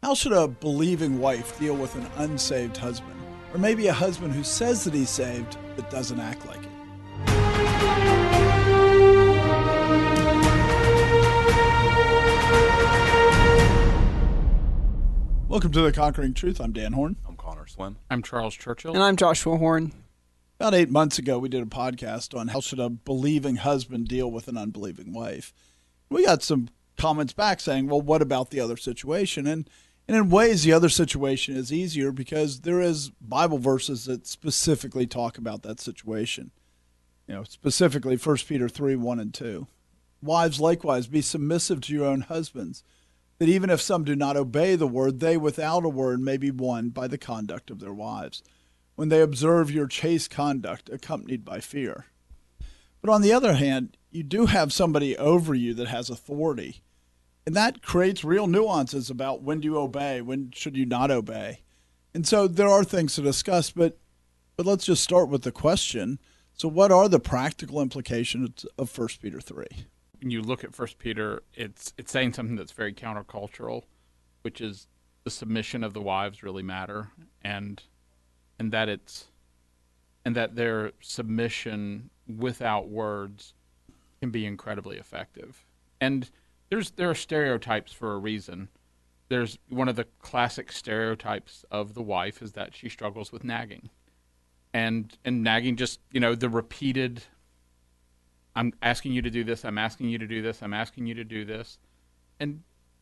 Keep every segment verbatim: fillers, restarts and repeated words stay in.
How should a believing wife deal with an unsaved husband? Or maybe a husband who says that he's saved but doesn't act like it? Welcome to The Conquering Truth. I'm Dan Horn. I'm Connor Swim. I'm Charles Churchill. And I'm Joshua Horn. About eight months ago, we did a podcast on how should a believing husband deal with an unbelieving wife. We got some comments back saying, well, what about the other situation? And, and in ways, the other situation is easier because there is Bible verses that specifically talk about that situation. You know, specifically First Peter three, one and two. Wives, likewise, be submissive to your own husbands, that even if some do not obey the word, they without a word may be won by the conduct of their wives, when they observe your chaste conduct accompanied by fear. But on the other hand, you do have somebody over you that has authority, and that creates real nuances about when do you obey, when should you not obey. And so there are things to discuss, but but let's just start with the question. So what are the practical implications of First Peter three? When you look at First Peter, it's it's saying something that's very countercultural, which is the submission of the wives really matter, and and that it's and that their submission without words can be incredibly effective. And there's there are stereotypes for a reason. There's one of the classic stereotypes of the wife is that she struggles with nagging. And and nagging just, you know, the repeated, I'm asking you to do this, I'm asking you to do this, I'm asking you to do this. And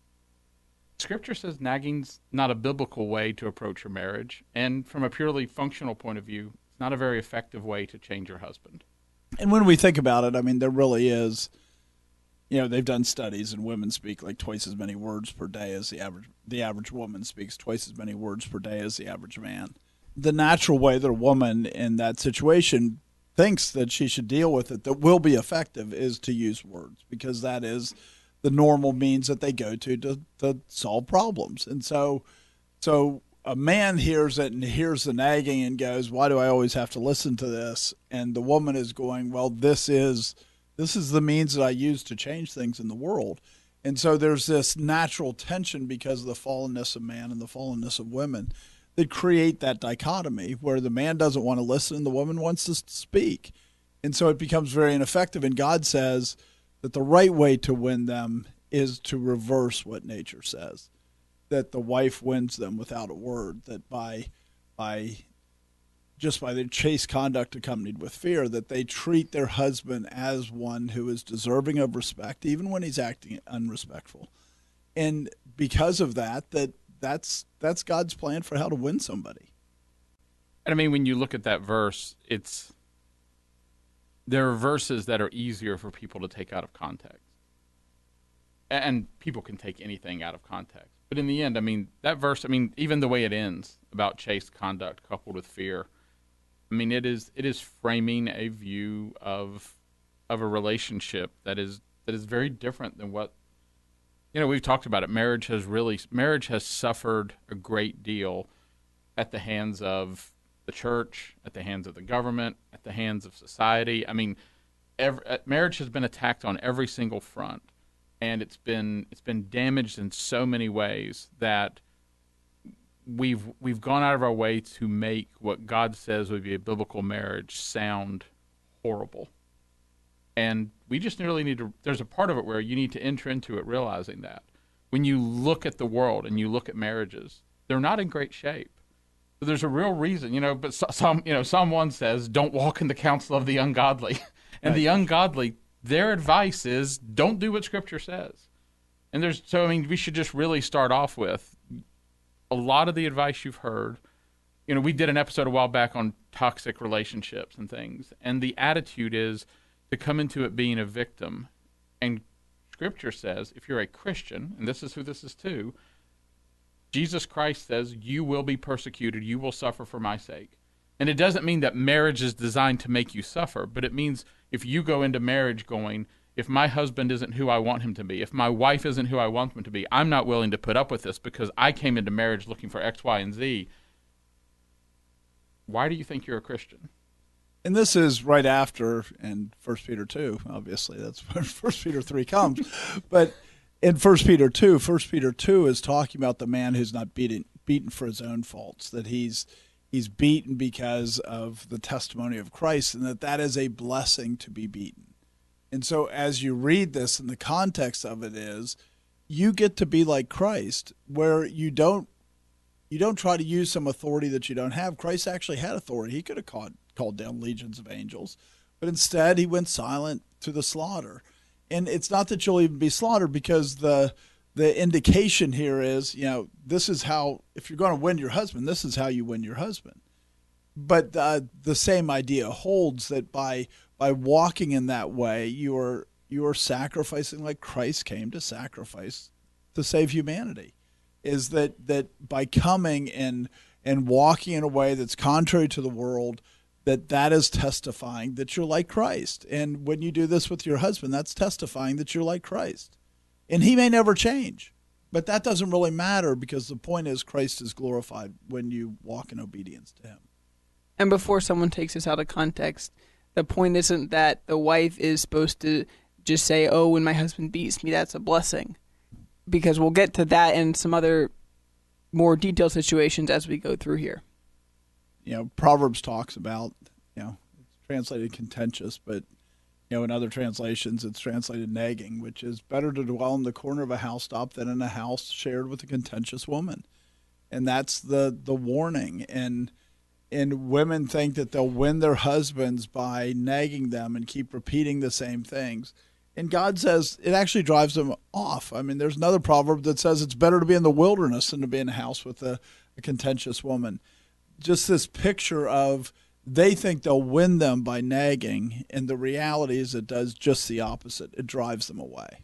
Scripture says nagging's not a biblical way to approach your marriage. And from a purely functional point of view, it's not a very effective way to change your husband. And when we think about it, I mean, there really is, you know, they've done studies and women speak like twice as many words per day as the average, the average woman speaks twice as many words per day as the average man. The natural way that a woman in that situation thinks that she should deal with it that will be effective is to use words, because that is the normal means that they go to to, to solve problems. And so so a man hears it and hears the nagging and goes, why do I always have to listen to this? And the woman is going, well, this is this is the means that I use to change things in the world. And so there's this natural tension because of the fallenness of man and the fallenness of women that create that dichotomy where the man doesn't want to listen and the woman wants to speak. And so it becomes very ineffective. And God says that the right way to win them is to reverse what nature says, that the wife wins them without a word, that by by just by their chaste conduct accompanied with fear, that they treat their husband as one who is deserving of respect, even when he's acting unrespectful. And because of that, that That's that's God's plan for how to win somebody. And I mean, when you look at that verse, it's there are verses that are easier for people to take out of context. And people can take anything out of context. But in the end, I mean, that verse, I mean, even the way it ends about chaste conduct coupled with fear, I mean, it is it is framing a view of of a relationship that is that is very different than what, you know, we've talked about it. Marriage has really, marriage has suffered a great deal at the hands of the church, at the hands of the government, at the hands of society. I mean, every, marriage has been attacked on every single front, and it's been it's been damaged in so many ways that we've we've gone out of our way to make what God says would be a biblical marriage sound horrible. And we just really need to, there's a part of it where you need to enter into it realizing that. When you look at the world and you look at marriages, they're not in great shape. So there's a real reason, you know, but some, you know, Psalm one says, don't walk in the counsel of the ungodly. And right. The ungodly, their advice is, don't do what Scripture says. And there's, so, I mean, we should just really start off with a lot of the advice you've heard. You know, we did an episode a while back on toxic relationships and things. And the attitude is, to come into it being a victim. And Scripture says, if you're a Christian, and this is who this is to, Jesus Christ says, you will be persecuted, you will suffer for my sake. And it doesn't mean that marriage is designed to make you suffer, but it means if you go into marriage going, if my husband isn't who I want him to be, if my wife isn't who I want them to be, I'm not willing to put up with this because I came into marriage looking for X, Y, and Z. Why do you think you're a Christian? And this is right after, and First Peter two, obviously, that's where First Peter three comes. But in First Peter two, First Peter two is talking about the man who's not beaten beaten for his own faults, that he's he's beaten because of the testimony of Christ, and that that is a blessing to be beaten. And so as you read this, and the context of it is, you get to be like Christ, where you don't you don't try to use some authority that you don't have. Christ actually had authority. He could have called, called down legions of angels, but instead he went silent to the slaughter. And it's not that you'll even be slaughtered, because the the indication here is, you know, this is how, if you're going to win your husband, this is how you win your husband. But uh, the same idea holds, that by by walking in that way, you are you are sacrificing like Christ came to sacrifice to save humanity. Is that that by coming and and walking in a way that's contrary to the world, that that is testifying that you're like Christ. And when you do this with your husband, that's testifying that you're like Christ. And he may never change, but that doesn't really matter, because the point is Christ is glorified when you walk in obedience to him. And before someone takes this out of context, the point isn't that the wife is supposed to just say, oh, when my husband beats me, that's a blessing. Because we'll get to that and some other more detailed situations as we go through here. You know, Proverbs talks about, you know, it's translated contentious, but, you know, in other translations it's translated nagging, which is better to dwell in the corner of a housetop than in a house shared with a contentious woman. And that's the, the warning. And and women think that they'll win their husbands by nagging them and keep repeating the same things. And God says it actually drives them off. I mean, there's another proverb that says it's better to be in the wilderness than to be in a house with a, a contentious woman. Just this picture of they think they'll win them by nagging, and the reality is it does just the opposite. It drives them away.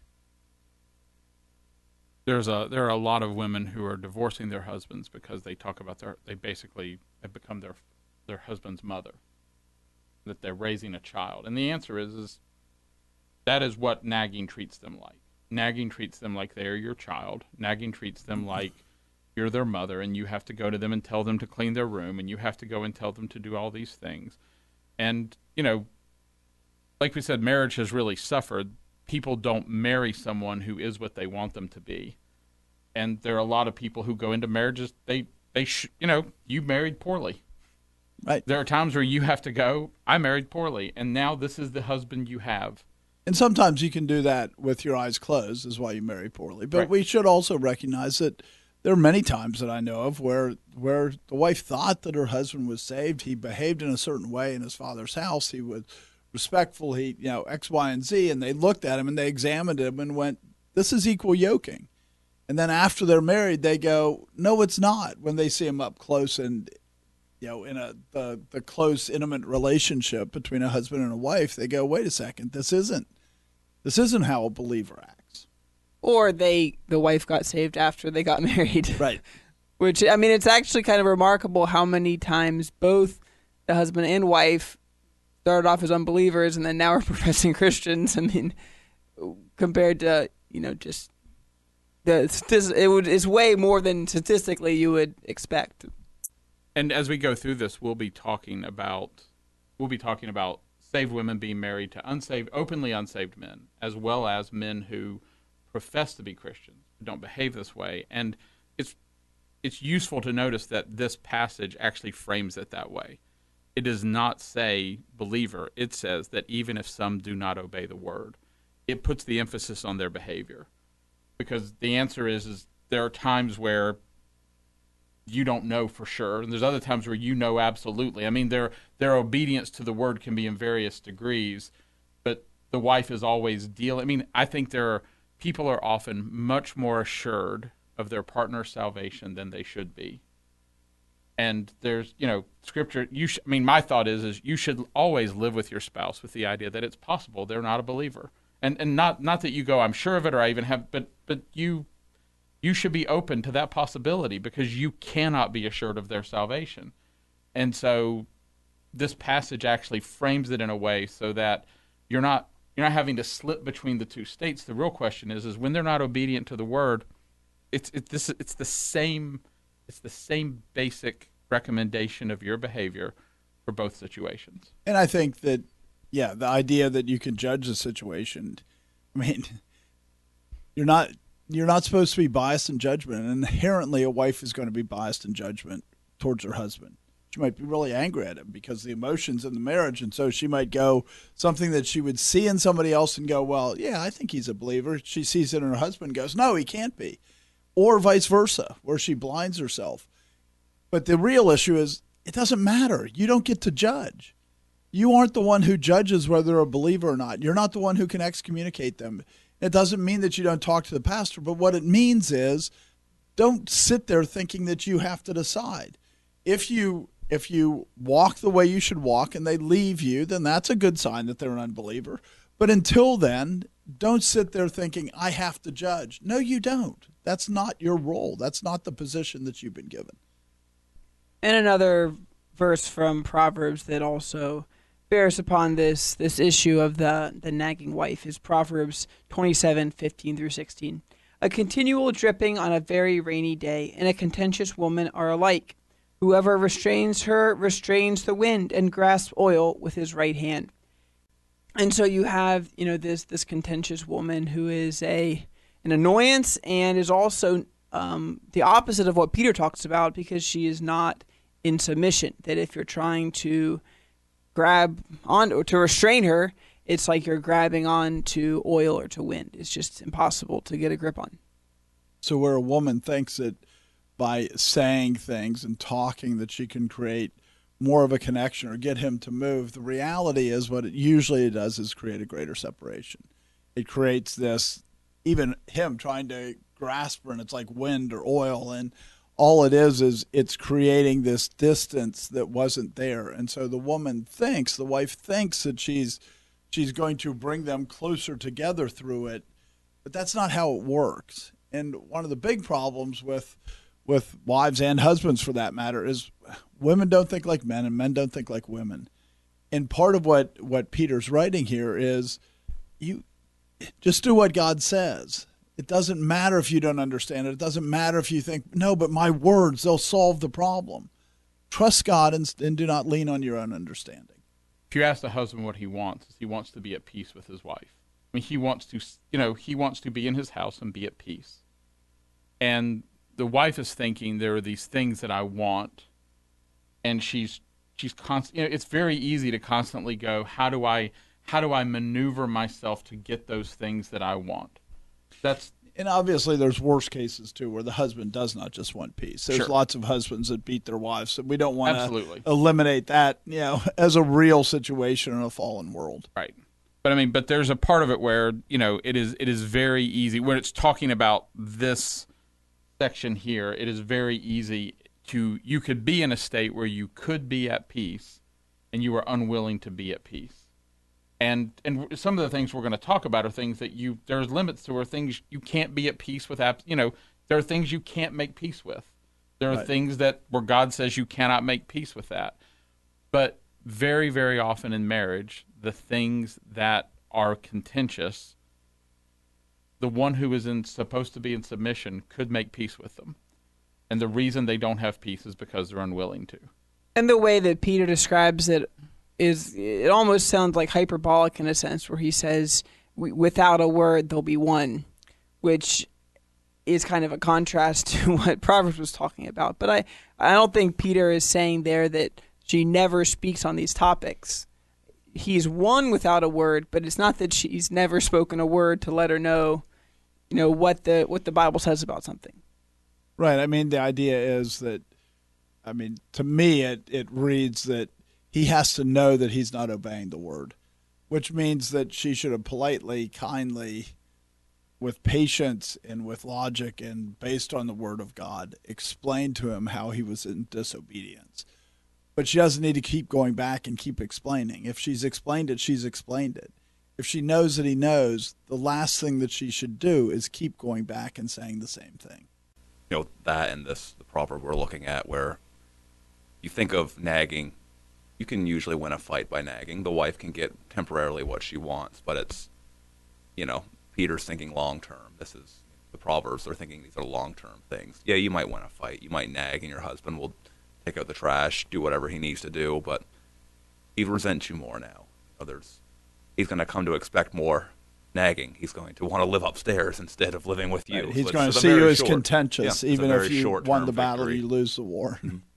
There's a there are a lot of women who are divorcing their husbands because they talk about their they basically have become their their husband's mother, that they're raising a child. And the answer is is that is what nagging treats them like. Nagging treats them like they are your child. Nagging treats them like you're their mother, and you have to go to them and tell them to clean their room, and you have to go and tell them to do all these things. And, you know, like we said, marriage has really suffered. People don't marry someone who is what they want them to be. And there are a lot of people who go into marriages, they, they sh- you know, you married poorly. Right. There are times where you have to go, I married poorly, and now this is the husband you have. And sometimes you can do that with your eyes closed, is why you marry poorly. But Right. we should also recognize that there are many times that I know of where where the wife thought that her husband was saved. He behaved in a certain way in his father's house. He was respectful. He, you know, X, Y, and Z. And they looked at him and they examined him and went, this is equal yoking. And then after they're married, they go, no, it's not. When they see him up close and, you know, in a the, the close, intimate relationship between a husband and a wife, they go, wait a second, this isn't this isn't how a believer acts. Or they, the wife got saved after they got married. Right. Which, I mean, it's actually kind of remarkable how many times both the husband and wife started off as unbelievers and then now are professing Christians. I mean, compared to, you know, just the this, it would it's way more than statistically you would expect. And as we go through this, we'll be talking about we'll be talking about saved women being married to unsaved, openly unsaved men, as well as men who profess to be Christians, but don't behave this way. And it's it's useful to notice that this passage actually frames it that way. It does not say believer. It says that even if some do not obey the word, it puts the emphasis on their behavior. Because the answer is, is there are times where you don't know for sure, and there's other times where you know absolutely. I mean, their their obedience to the word can be in various degrees, but the wife is always dealing. I mean, I think there are people are often much more assured of their partner's salvation than they should be. And there's, you know, scripture, you sh- I mean, my thought is, is you should always live with your spouse with the idea that it's possible they're not a believer. And and not not that you go, I'm sure of it, or I even have, but but you you should be open to that possibility, because you cannot be assured of their salvation. And so this passage actually frames it in a way so that you're not You're not having to slip between the two states. The real question is, is when they're not obedient to the word, it's it's this it's the same it's the same basic recommendation of your behavior for both situations. And I think that, yeah, the idea that you can judge the situation, I mean, you're not you're not supposed to be biased in judgment. And inherently, a wife is going to be biased in judgment towards her husband. She might be really angry at him because the emotions in the marriage. And so she might go something that she would see in somebody else and go, well, yeah, I think he's a believer. She sees it in her husband and goes, no, he can't be. Or vice versa, where she blinds herself. But the real issue is it doesn't matter. You don't get to judge. You aren't the one who judges whether they're a believer or not. You're not the one who can excommunicate them. It doesn't mean that you don't talk to the pastor, but what it means is don't sit there thinking that you have to decide. If you if you walk the way you should walk and they leave you, then that's a good sign that they're an unbeliever. But until then, don't sit there thinking, I have to judge. No, you don't. That's not your role. That's not the position that you've been given. And another verse from Proverbs that also bears upon this this issue of the, the nagging wife is Proverbs twenty-seven, fifteen through sixteen. A continual dripping on a very rainy day and a contentious woman are alike. Whoever restrains her restrains the wind and grasps oil with his right hand. And so you have, you know, this this contentious woman who is a an annoyance and is also um, the opposite of what Peter talks about because she is not in submission. That if you're trying to grab on or to restrain her, it's like you're grabbing on to oil or to wind. It's just impossible to get a grip on. So where a woman thinks that by saying things and talking that she can create more of a connection or get him to move, the reality is what it usually does is create a greater separation. It creates this, even him trying to grasp her, and it's like wind or oil, and all it is is it's creating this distance that wasn't there. And so the woman thinks, the wife thinks that she's she's going to bring them closer together through it, but that's not how it works. And one of the big problems with with wives and husbands, for that matter, is women don't think like men and men don't think like women. And part of what, what Peter's writing here is you just do what God says. It doesn't matter if you don't understand it. It doesn't matter if you think, no, but my words, they'll solve the problem. Trust God and, and do not lean on your own understanding. If you ask the husband what he wants, he wants to be at peace with his wife. I mean, he wants to, you know, he wants to be in his house and be at peace. And the wife is thinking there are these things that I want, and she's she's constant. You know, it's very easy to constantly go, how do I how do I maneuver myself to get those things that I want? That's and obviously there's worse cases too where the husband does not just want peace. There's sure. lots of husbands that beat their wives, so we don't want Absolutely. to eliminate that, you know, as a real situation in a fallen world. Right. But I mean, but there's a part of it where, you know, it is it is very easy when it's talking about this section here. It is very easy to you could be in a state where you could be at peace, and you are unwilling to be at peace. And and some of the things we're going to talk about are things that you there's limits to, or things you can't be at peace with. You know, there are things you can't make peace with. There are right. things that where God says you cannot make peace with that. But very, very often in marriage, the things that are contentious, the one who is in, supposed to be in submission could make peace with them. And the reason they don't have peace is because they're unwilling to. And the way that Peter describes it is, it almost sounds like hyperbolic in a sense, where he says, without a word, there'll be one, which is kind of a contrast to what Proverbs was talking about. But I, I don't think Peter is saying there that she never speaks on these topics. He's one without a word, but it's not that she's never spoken a word to let her know, you know, what the what the Bible says about something. Right. I mean, the idea is that, I mean, to me, it, it reads that he has to know that he's not obeying the word, which means that she should have politely, kindly, with patience and with logic and based on the word of God, explained to him how he was in disobedience. But she doesn't need to keep going back and keep explaining. If she's explained it, she's explained it. If she knows that he knows, the last thing that she should do is keep going back and saying the same thing. You know, that and this, the proverb we're looking at, where you think of nagging, you can usually win a fight by nagging. The wife can get temporarily what she wants, but it's, you know, Peter's thinking long term. This is the Proverbs, they're thinking these are long term things. Yeah, you might win a fight. You might nag, and your husband will take out the trash, do whatever he needs to do, but he resents you more now. You know, there's, he's going to come to expect more nagging. He's going to want to live upstairs instead of living with you. Right. He's So going it's to a see very you as short- contentious, yeah, it's a even very if you short-term won the battle, victory. you lose the war.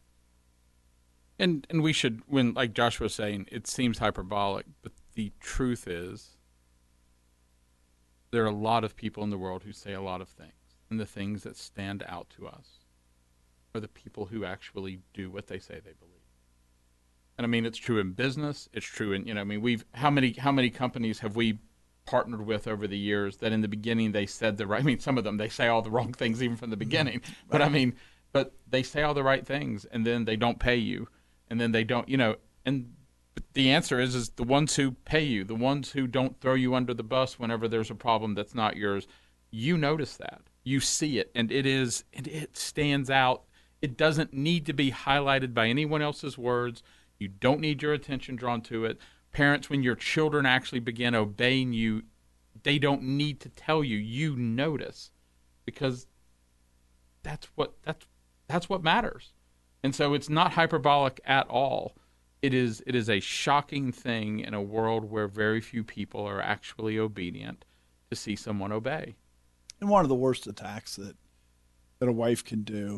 And and we should, when like Joshua was saying, it seems hyperbolic, but the truth is there are a lot of people in the world who say a lot of things, and the things that stand out to us are the people who actually do what they say they believe. And I mean, it's true in business. It's true in, you know, I mean, we've, how many, how many companies have we partnered with over the years that in the beginning they said the right, I mean, some of them, they say all the wrong things even from the beginning, right. But I mean, but they say all the right things and then they don't pay you and then they don't, you know, and the answer is, is the ones who pay you, the ones who don't throw you under the bus whenever there's a problem that's not yours, you notice that, you see it, and it is, and it stands out. It doesn't need to be highlighted by anyone else's words. You don't need your attention drawn to it. Parents, when your children actually begin obeying you, they don't need to tell you. You notice, because that's what that's that's what matters. And so it's not hyperbolic at all. It is it is a shocking thing in a world where very few people are actually obedient to see someone obey. And one of the worst attacks that that a wife can do,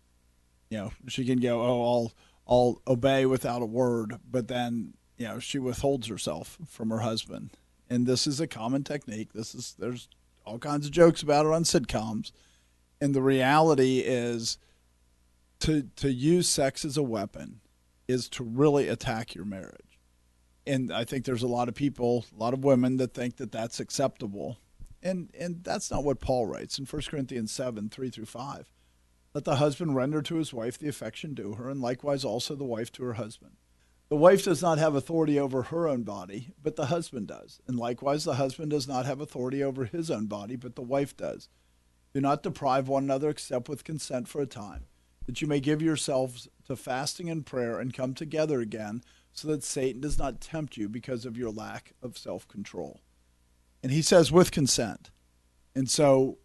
you know, she can go, oh, I'll I'll obey without a word, but then, you know, she withholds herself from her husband. And this is a common technique. This is there's all kinds of jokes about it on sitcoms. And the reality is to to use sex as a weapon is to really attack your marriage. And I think there's a lot of people, a lot of women that think that that's acceptable. And and that's not what Paul writes in First Corinthians seven, three through five. Let the husband render to his wife the affection due her, and likewise also the wife to her husband. The wife does not have authority over her own body, but the husband does. And likewise the husband does not have authority over his own body, but the wife does. Do not deprive one another except with consent for a time, that you may give yourselves to fasting and prayer and come together again, so that Satan does not tempt you because of your lack of self-control. And he says with consent. And so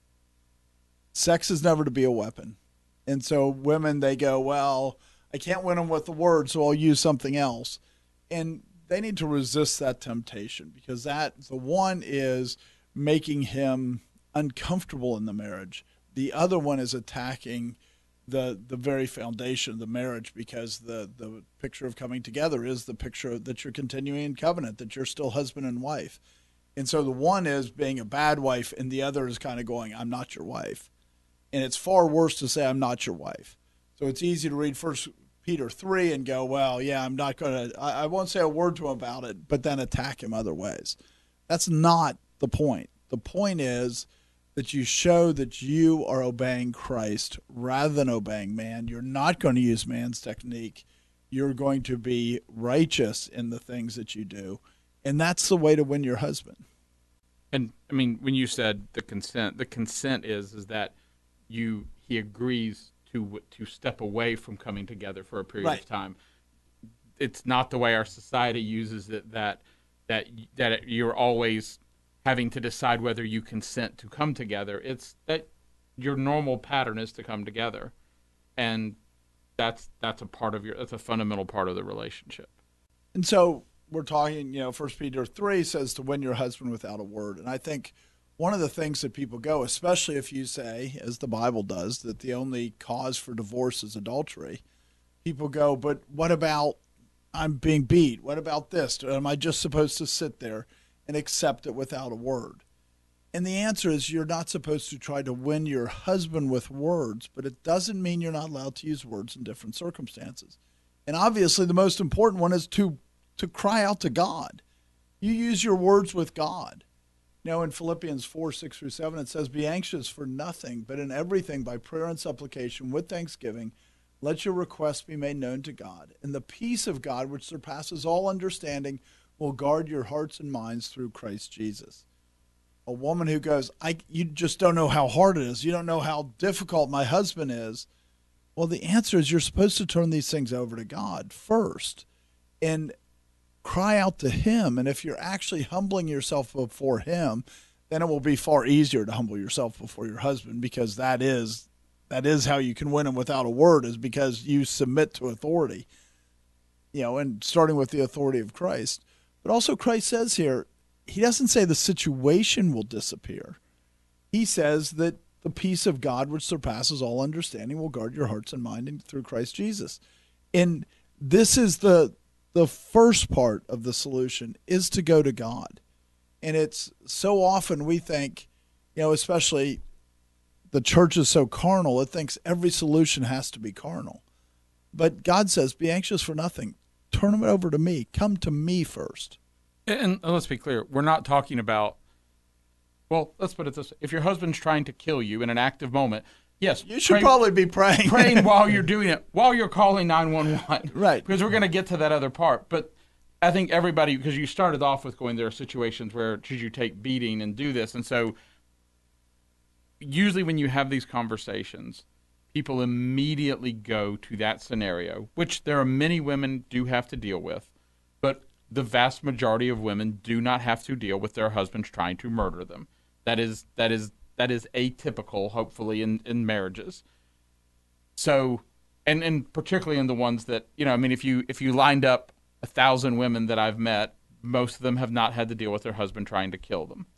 sex is never to be a weapon. And so women, they go, well, I can't win them with the word, so I'll use something else. And they need to resist that temptation, because that, the one is making him uncomfortable in the marriage. The other one is attacking the the very foundation of the marriage, because the, the picture of coming together is the picture that you're continuing in covenant, that you're still husband and wife. And so the one is being a bad wife, and the other is kind of going, I'm not your wife. And it's far worse to say, I'm not your wife. So it's easy to read First Peter three and go, well, yeah, I'm not going to, I won't say a word to him about it, but then attack him other ways. That's not the point. The point is that you show that you are obeying Christ rather than obeying man. You're not going to use man's technique. You're going to be righteous in the things that you do. And that's the way to win your husband. And I mean, when you said the consent, the consent is is that you he agrees to to step away from coming together for a period Right. of time. It's not the way our society uses it, that that that you're always having to decide whether you consent to come together. It's that your normal pattern is to come together, and that's that's a part of your that's a fundamental part of the relationship. And so we're talking, you know, First Peter three says to win your husband without a word. And I think one of the things that people go, especially if you say, as the Bible does, that the only cause for divorce is adultery, people go, but what about I'm being beat? What about this? Am I just supposed to sit there and accept it without a word? And the answer is you're not supposed to try to win your husband with words, but it doesn't mean you're not allowed to use words in different circumstances. And obviously the most important one is to to cry out to God. You use your words with God. You know, in Philippians four, six through seven, it says, be anxious for nothing, but in everything by prayer and supplication with thanksgiving, let your requests be made known to God. And the peace of God, which surpasses all understanding, will guard your hearts and minds through Christ Jesus. A woman who goes, I, you just don't know how hard it is. You don't know how difficult my husband is. Well, the answer is you're supposed to turn these things over to God first and cry out to him. And if you're actually humbling yourself before him, then it will be far easier to humble yourself before your husband, because that is that is how you can win him without a word, is because you submit to authority, you know, and starting with the authority of Christ. But also Christ says here, he doesn't say the situation will disappear. He says that the peace of God, which surpasses all understanding, will guard your hearts and mind through Christ Jesus. And this is the the first part of the solution, is to go to God. And it's so often we think, you know, especially the church is so carnal, it thinks every solution has to be carnal. But God says, be anxious for nothing. Turn it over to me. Come to me first. And let's be clear, we're not talking about, well, let's put it this way. If your husband's trying to kill you in an active moment, yes. You should pray, probably be praying. praying while you're doing it, while you're calling nine one one. Right. Because we're going to get to that other part. But I think everybody, because you started off with going, there are situations where should you take beating and do this. And so usually when you have these conversations, people immediately go to that scenario, which there are many women do have to deal with. But the vast majority of women do not have to deal with their husbands trying to murder them. That is that is that is atypical, hopefully, in, in marriages. So, and and particularly in the ones that, you know, I mean, if you if you lined up a thousand women that I've met, most of them have not had to deal with their husband trying to kill them.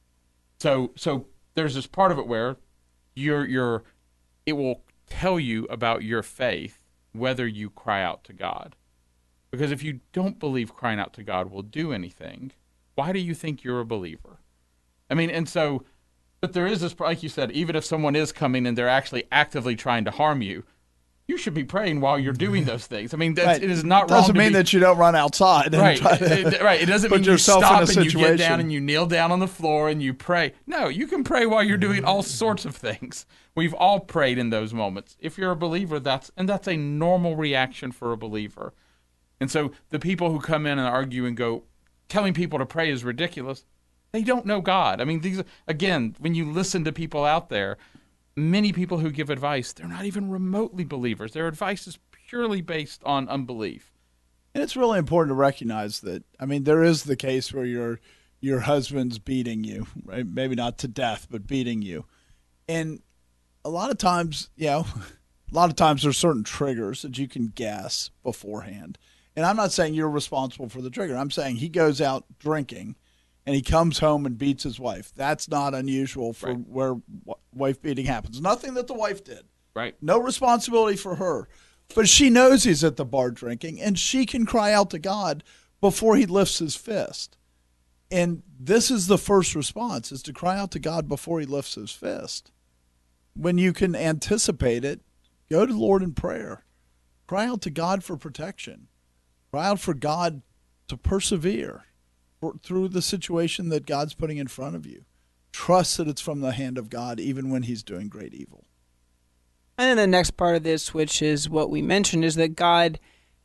So so there's this part of it where you're you're it will tell you about your faith whether you cry out to God. Because if you don't believe crying out to God will do anything, why do you think you're a believer? I mean, and so, but there is this, like you said, even if someone is coming and they're actually actively trying to harm you, you should be praying while you're doing those things. I mean, that's, right. it is not it wrong doesn't to mean be, that you don't run outside. And right. try to it, right. It doesn't put mean you yourself stop in a and you situation. get down and you kneel down on the floor and you pray. No, you can pray while you're doing all sorts of things. We've all prayed in those moments. If you're a believer, that's and that's a normal reaction for a believer. And so the people who come in and argue and go, telling people to pray is ridiculous. They don't know God. I mean, these again, when you listen to people out there, many people who give advice, they're not even remotely believers. Their advice is purely based on unbelief. And it's really important to recognize that, I mean, there is the case where your your husband's beating you, right? Maybe not to death, but beating you. And a lot of times, you know, a lot of times there's certain triggers that you can guess beforehand. And I'm not saying you're responsible for the trigger. I'm saying he goes out drinking and he comes home and beats his wife. That's not unusual for Right. where wife beating happens. Nothing that the wife did. Right. No responsibility for her. But she knows he's at the bar drinking, and she can cry out to God before he lifts his fist. And this is the first response, is to cry out to God before he lifts his fist. When you can anticipate it, go to the Lord in prayer. Cry out to God for protection. Cry out for God to persevere for, through the situation that God's putting in front of you. Trust that it's from the hand of God, even when he's doing great evil. And then the next part of this, which is what we mentioned, is that God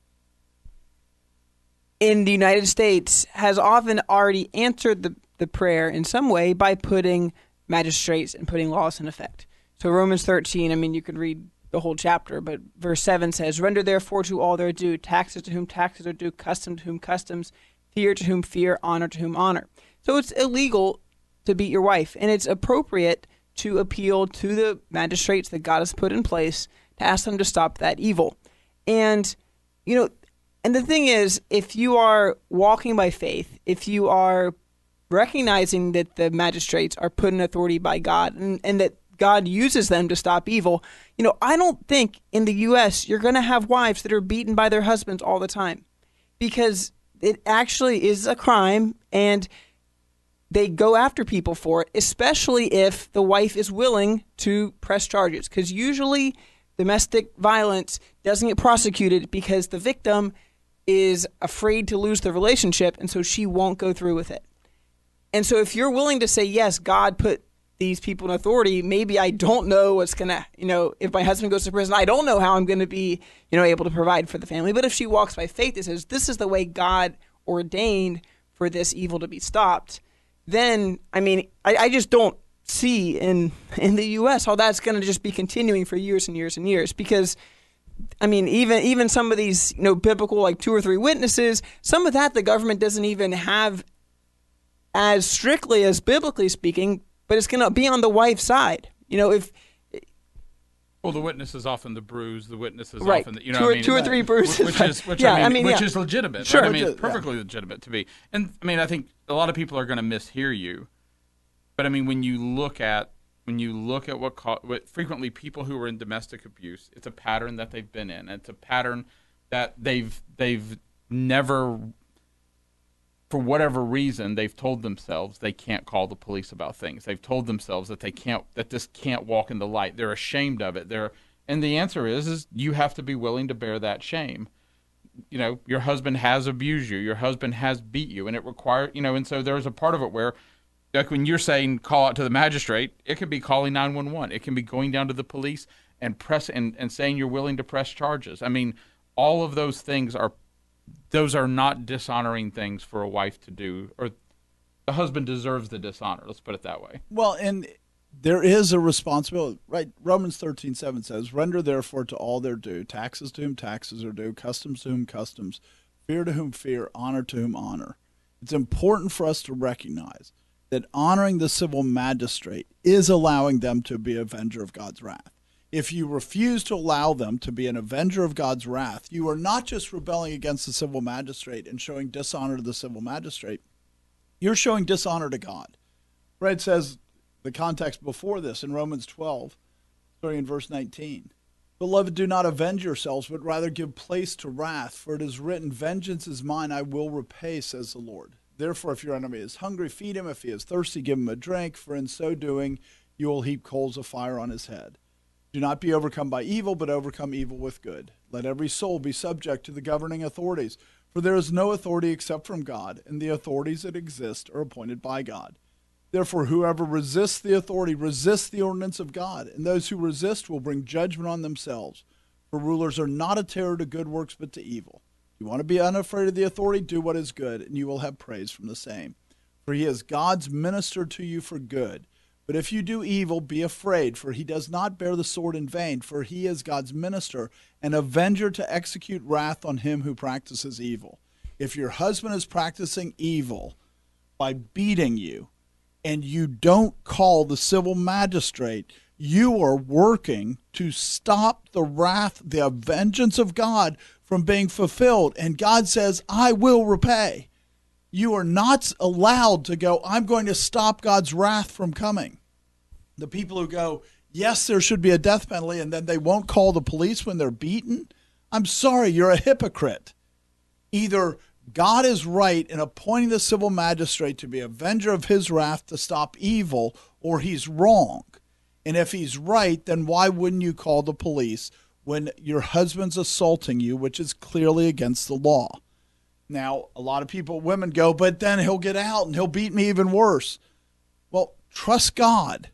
in the United States has often already answered the, the prayer in some way by putting magistrates and putting laws in effect. So Romans thirteen, I mean, you could read the whole chapter, but verse seven says, "Render therefore to all their due, taxes to whom taxes are due, custom to whom customs, fear to whom fear, honor to whom honor." So it's illegal to beat your wife, and it's appropriate to appeal to the magistrates that God has put in place to ask them to stop that evil. And, you know, and the thing is, if you are walking by faith, if you are recognizing that the magistrates are put in authority by God and, and that God uses them to stop evil, you know, I don't think in the U S you're going to have wives that are beaten by their husbands all the time, because it actually is a crime, and they go after people for it, especially if the wife is willing to press charges. Because usually domestic violence doesn't get prosecuted because the victim is afraid to lose the relationship, and so she won't go through with it. And so if you're willing to say, yes, God put these people in authority, maybe I don't know what's going to, you know, if my husband goes to prison, I don't know how I'm going to be, you know, able to provide for the family. But if she walks by faith and says, this is the way God ordained for this evil to be stopped, then, I mean, I, I just don't see in in the U S how that's going to just be continuing for years and years and years. Because, I mean, even even some of these, you know, biblical, like two or three witnesses, some of that the government doesn't even have as strictly as biblically speaking, but it's going to be on the wife's side. You know, if Well, the witness is often the bruise. The witness is Right. often the, you know, two, what or, I mean? two or three bruises. which is which yeah, I mean, I mean which yeah. is legitimate. Sure. Right? I mean, Legit- it's perfectly legitimate to be. And I mean, I think a lot of people are going to mishear you. But I mean, when you look at when you look at what, co- what frequently people who are in domestic abuse, it's a pattern that they've been in. It's a pattern that they've they've never, for whatever reason, they've told themselves they can't call the police about things. They've told themselves that they can't, that this can't walk in the light. They're ashamed of it. They're, and the answer is, is you have to be willing to bear that shame. You know, your husband has abused you. Your husband has beat you, and it requires, you know, and so there's a part of it where, like when you're saying call out to the magistrate, it could be calling nine one one. It can be going down to the police and press and, and saying you're willing to press charges. I mean, all of those things are, those are not dishonoring things for a wife to do, or the husband deserves the dishonor. Let's put it that way. Well, and there is a responsibility, right? Romans thirteen seven says, "Render therefore to all their due, taxes to whom taxes are due, customs to whom customs, fear to whom fear, honor to whom honor." It's important for us to recognize that honoring the civil magistrate is allowing them to be an avenger of God's wrath. If you refuse to allow them to be an avenger of God's wrath, you are not just rebelling against the civil magistrate and showing dishonor to the civil magistrate, you're showing dishonor to God. Right? It says the context before this in Romans twelve, starting in verse nineteen. "Beloved, do not avenge yourselves, but rather give place to wrath, for it is written, 'Vengeance is mine, I will repay,' says the Lord. Therefore, if your enemy is hungry, feed him. If he is thirsty, give him a drink, for in so doing you will heap coals of fire on his head. Do not be overcome by evil, but overcome evil with good. Let every soul be subject to the governing authorities, for there is no authority except from God, and the authorities that exist are appointed by God. Therefore, whoever resists the authority resists the ordinance of God, and those who resist will bring judgment on themselves. For rulers are not a terror to good works, but to evil. You want to be unafraid of the authority? Do what is good, and you will have praise from the same. For he is God's minister to you for good. But if you do evil, be afraid, for he does not bear the sword in vain, for he is God's minister, an avenger to execute wrath on him who practices evil. If your husband is practicing evil by beating you, and you don't call the civil magistrate, you are working to stop the wrath, the vengeance of God from being fulfilled. And God says, I will repay. You are not allowed to go, I'm going to stop God's wrath from coming. The people who go, yes, there should be a death penalty, and then they won't call the police when they're beaten. I'm sorry, you're a hypocrite. Either God is right in appointing the civil magistrate to be avenger of his wrath to stop evil, or he's wrong. And if he's right, then why wouldn't you call the police when your husband's assaulting you, which is clearly against the law? Now, a lot of people, women go, but then he'll get out and he'll beat me even worse. Well, trust God.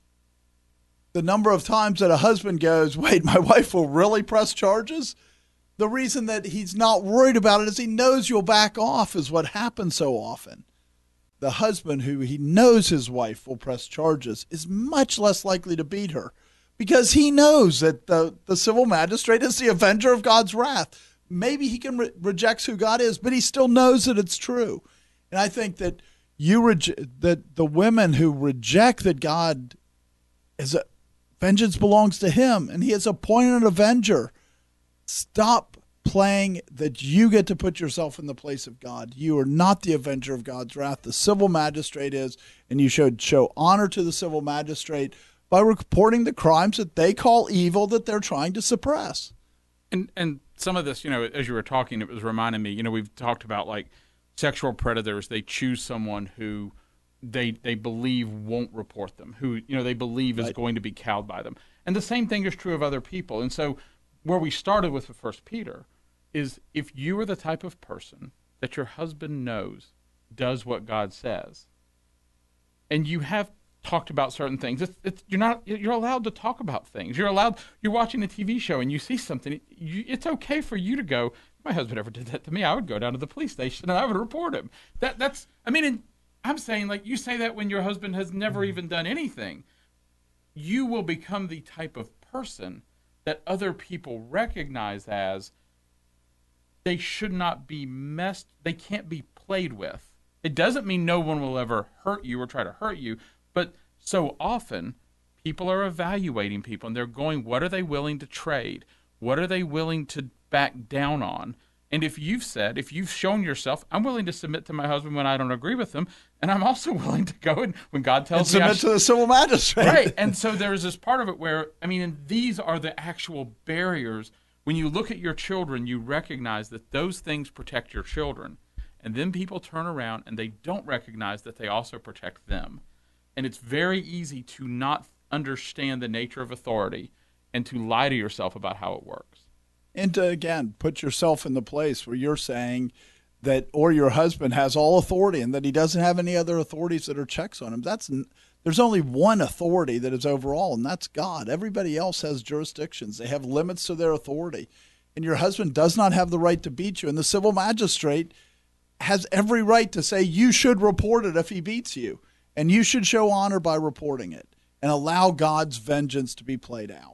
The number of times that a husband goes, wait, my wife will really press charges? The reason that he's not worried about it is he knows you'll back off, is what happens so often. The husband who he knows his wife will press charges is much less likely to beat her because he knows that the, the civil magistrate is the avenger of God's wrath. Maybe he can re- rejects who God is, but he still knows that it's true. And I think that you reje- that the women who reject that God is a vengeance belongs to him and he has appointed an avenger. Stop playing that you get to put yourself in the place of God. You are not the avenger of God's wrath. The civil magistrate is, and you should show honor to the civil magistrate by reporting the crimes that they call evil that they're trying to suppress. And and some of this, you know, as you were talking, it was reminding me, you know, we've talked about like sexual predators. They choose someone who they they believe won't report them, who, you know, they believe is right. going to be cowed by them. And the same thing is true of other people. And so where we started with the First Peter is if you are the type of person that your husband knows does what God says, and you have talked about certain things, it's, it's, you're not you're allowed to talk about things. You're allowed. You're watching a T V show and you see something. You, it's okay for you to go, my husband ever did that to me, I would go down to the police station and I would report him. That that's. I mean, and I'm saying, like, you say that when your husband has never even done anything, you will become the type of person that other people recognize as they should not be messed, they can't be played with. It doesn't mean no one will ever hurt you or try to hurt you, but so often people are evaluating people, and they're going, what are they willing to trade? What are they willing to back down on? And if you've said, if you've shown yourself, I'm willing to submit to my husband when I don't agree with him, and I'm also willing to go and when God tells and me submit to the civil magistrate. Right. And so there's this part of it where, I mean, and these are the actual barriers. When you look at your children, you recognize that those things protect your children. And then people turn around and they don't recognize that they also protect them. And it's very easy to not understand the nature of authority and to lie to yourself about how it works. And to, again, put yourself in the place where you're saying that, or your husband has all authority and that he doesn't have any other authorities that are checks on him. That's there's only one authority that is overall, and that's God. Everybody else has jurisdictions. They have limits to their authority. And your husband does not have the right to beat you. And the civil magistrate has every right to say you should report it if he beats you. And you should show honor by reporting it and allow God's vengeance to be played out.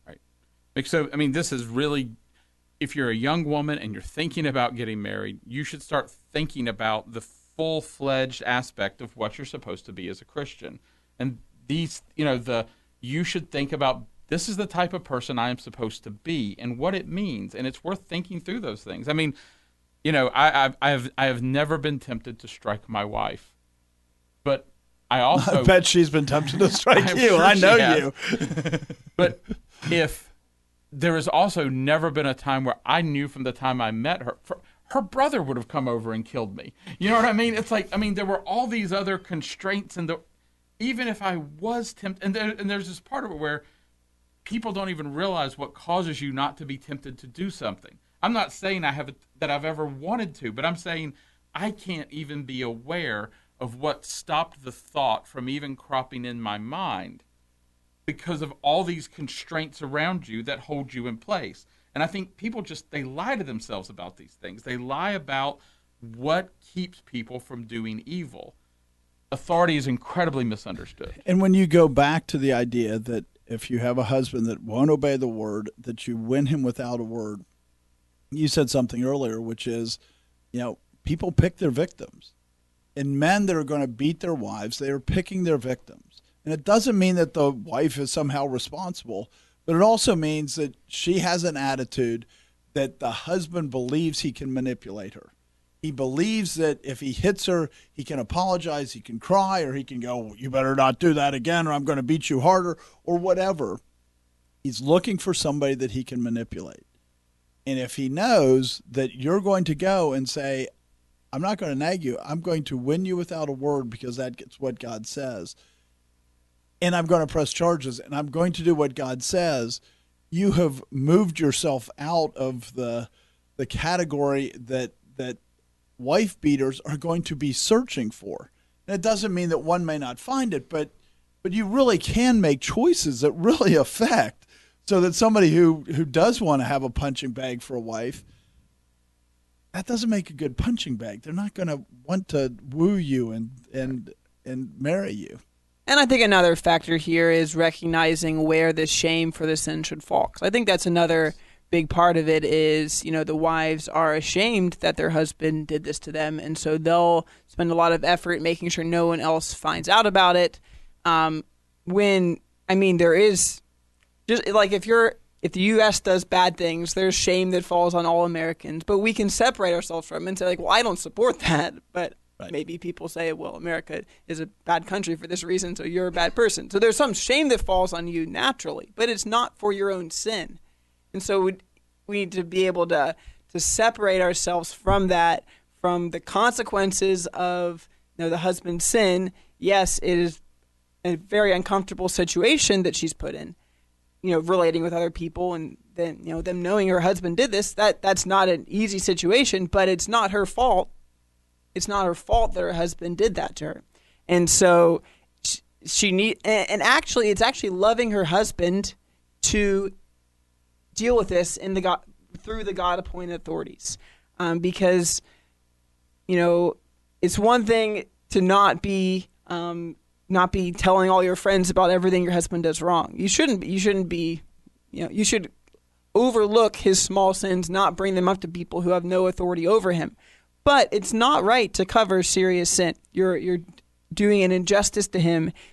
Right. So, I mean, this is really, if you're a young woman and you're thinking about getting married, you should start thinking about the full-fledged aspect of what you're supposed to be as a Christian. And these, you know, the you should think about, this is the type of person I am supposed to be and what it means. And it's worth thinking through those things. I mean, you know, I, I've, I have I have never been tempted to strike my wife, but I also I bet she's been tempted to strike you. Sure I know you. you. But if there has also never been a time where I knew from the time I met her, for, her brother would have come over and killed me. You know what I mean? It's like, I mean, there were all these other constraints, and the even if I was tempted, and, there, and there's this part of it where people don't even realize what causes you not to be tempted to do something. I'm not saying I have that I've ever wanted to, but I'm saying I can't even be aware of what stopped the thought from even cropping in my mind because of all these constraints around you that hold you in place. And I think people just, they lie to themselves about these things. They lie about what keeps people from doing evil. Authority is incredibly misunderstood. And when you go back to the idea that if you have a husband that won't obey the word, that you win him without a word, you said something earlier, which is, you know, people pick their victims. And men that are going to beat their wives, they are picking their victims. And it doesn't mean that the wife is somehow responsible, but it also means that she has an attitude that the husband believes he can manipulate her. He believes that if he hits her, he can apologize, he can cry, or he can go, you better not do that again, or I'm going to beat you harder, or whatever. He's looking for somebody that he can manipulate. And if he knows that you're going to go and say, I'm not going to nag you, I'm going to win you without a word because that's what God says, and I'm going to press charges, and I'm going to do what God says, you have moved yourself out of the the category that that wife beaters are going to be searching for. And it doesn't mean that one may not find it, but but you really can make choices that really affect, so that somebody who, who does want to have a punching bag for a wife, that doesn't make a good punching bag. They're not going to want to woo you and and and marry you. And I think another factor here is recognizing where the shame for the sin should fall. 'Cause I think that's another big part of it is, you know, the wives are ashamed that their husband did this to them. And so they'll spend a lot of effort making sure no one else finds out about it. Um, when, I mean, there is just like if you're, if the U S does bad things, there's shame that falls on all Americans, but we can separate ourselves from it and say like, well, I don't support that. But right. Maybe people say, well, America is a bad country for this reason, so you're a bad person. So there's some shame that falls on you naturally, but it's not for your own sin. And so we, we need to be able to to separate ourselves from that, from the consequences of, you know, the husband's sin. Yes, it is a very uncomfortable situation that she's put in, you know, relating with other people and then, you know, them knowing her husband did this. That that's not an easy situation, but it's not her fault. It's not her fault that her husband did that to her. And so she, she need and, and actually it's actually loving her husband to deal with this in the God, through the God-appointed authorities, um, because, you know, it's one thing to not be um, not be telling all your friends about everything your husband does wrong. You shouldn't be, you shouldn't be, you know, you should overlook his small sins, not bring them up to people who have no authority over him. But it's not right to cover serious sin. You're you're doing an injustice to him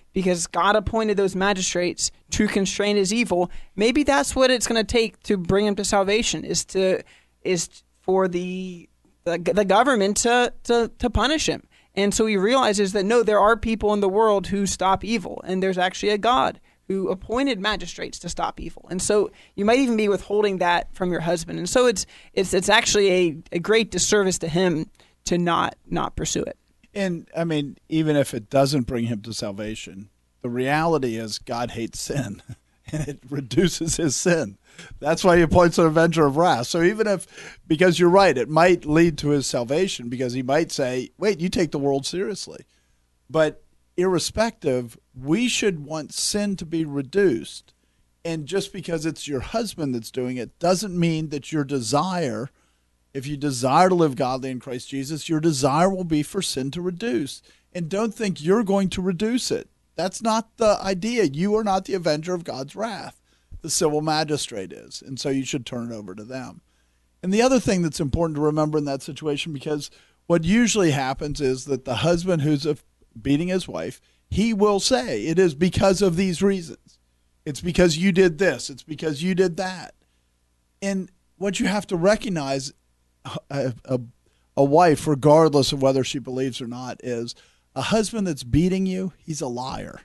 because God appointed those magistrates to constrain his evil. Maybe that's what it's going to take to bring him to salvation, is to is for the the, the government to, to to punish him. And so he realizes that no, there are people in the world who stop evil, and there's actually a God who appointed magistrates to stop evil. And so you might even be withholding that from your husband. And so it's it's it's actually a, a great disservice to him to not not pursue it. And I mean, even if it doesn't bring him to salvation, the reality is God hates sin, and it reduces his sin. That's why he appoints an avenger of wrath. So even if, because you're right, it might lead to his salvation, because he might say, wait, you take the world seriously. But irrespective, we should want sin to be reduced. And just because it's your husband that's doing it doesn't mean that your desire, if you desire to live godly in Christ Jesus, your desire will be for sin to reduce. And don't think you're going to reduce it. That's not the idea. You are not the avenger of God's wrath. The civil magistrate is. And so you should turn it over to them. And the other thing that's important to remember in that situation, because what usually happens is that the husband who's beating his wife, he will say, it is because of these reasons. It's because you did this. It's because you did that. And what you have to recognize, a, a, a wife, regardless of whether she believes or not, is a husband that's beating you, he's a liar.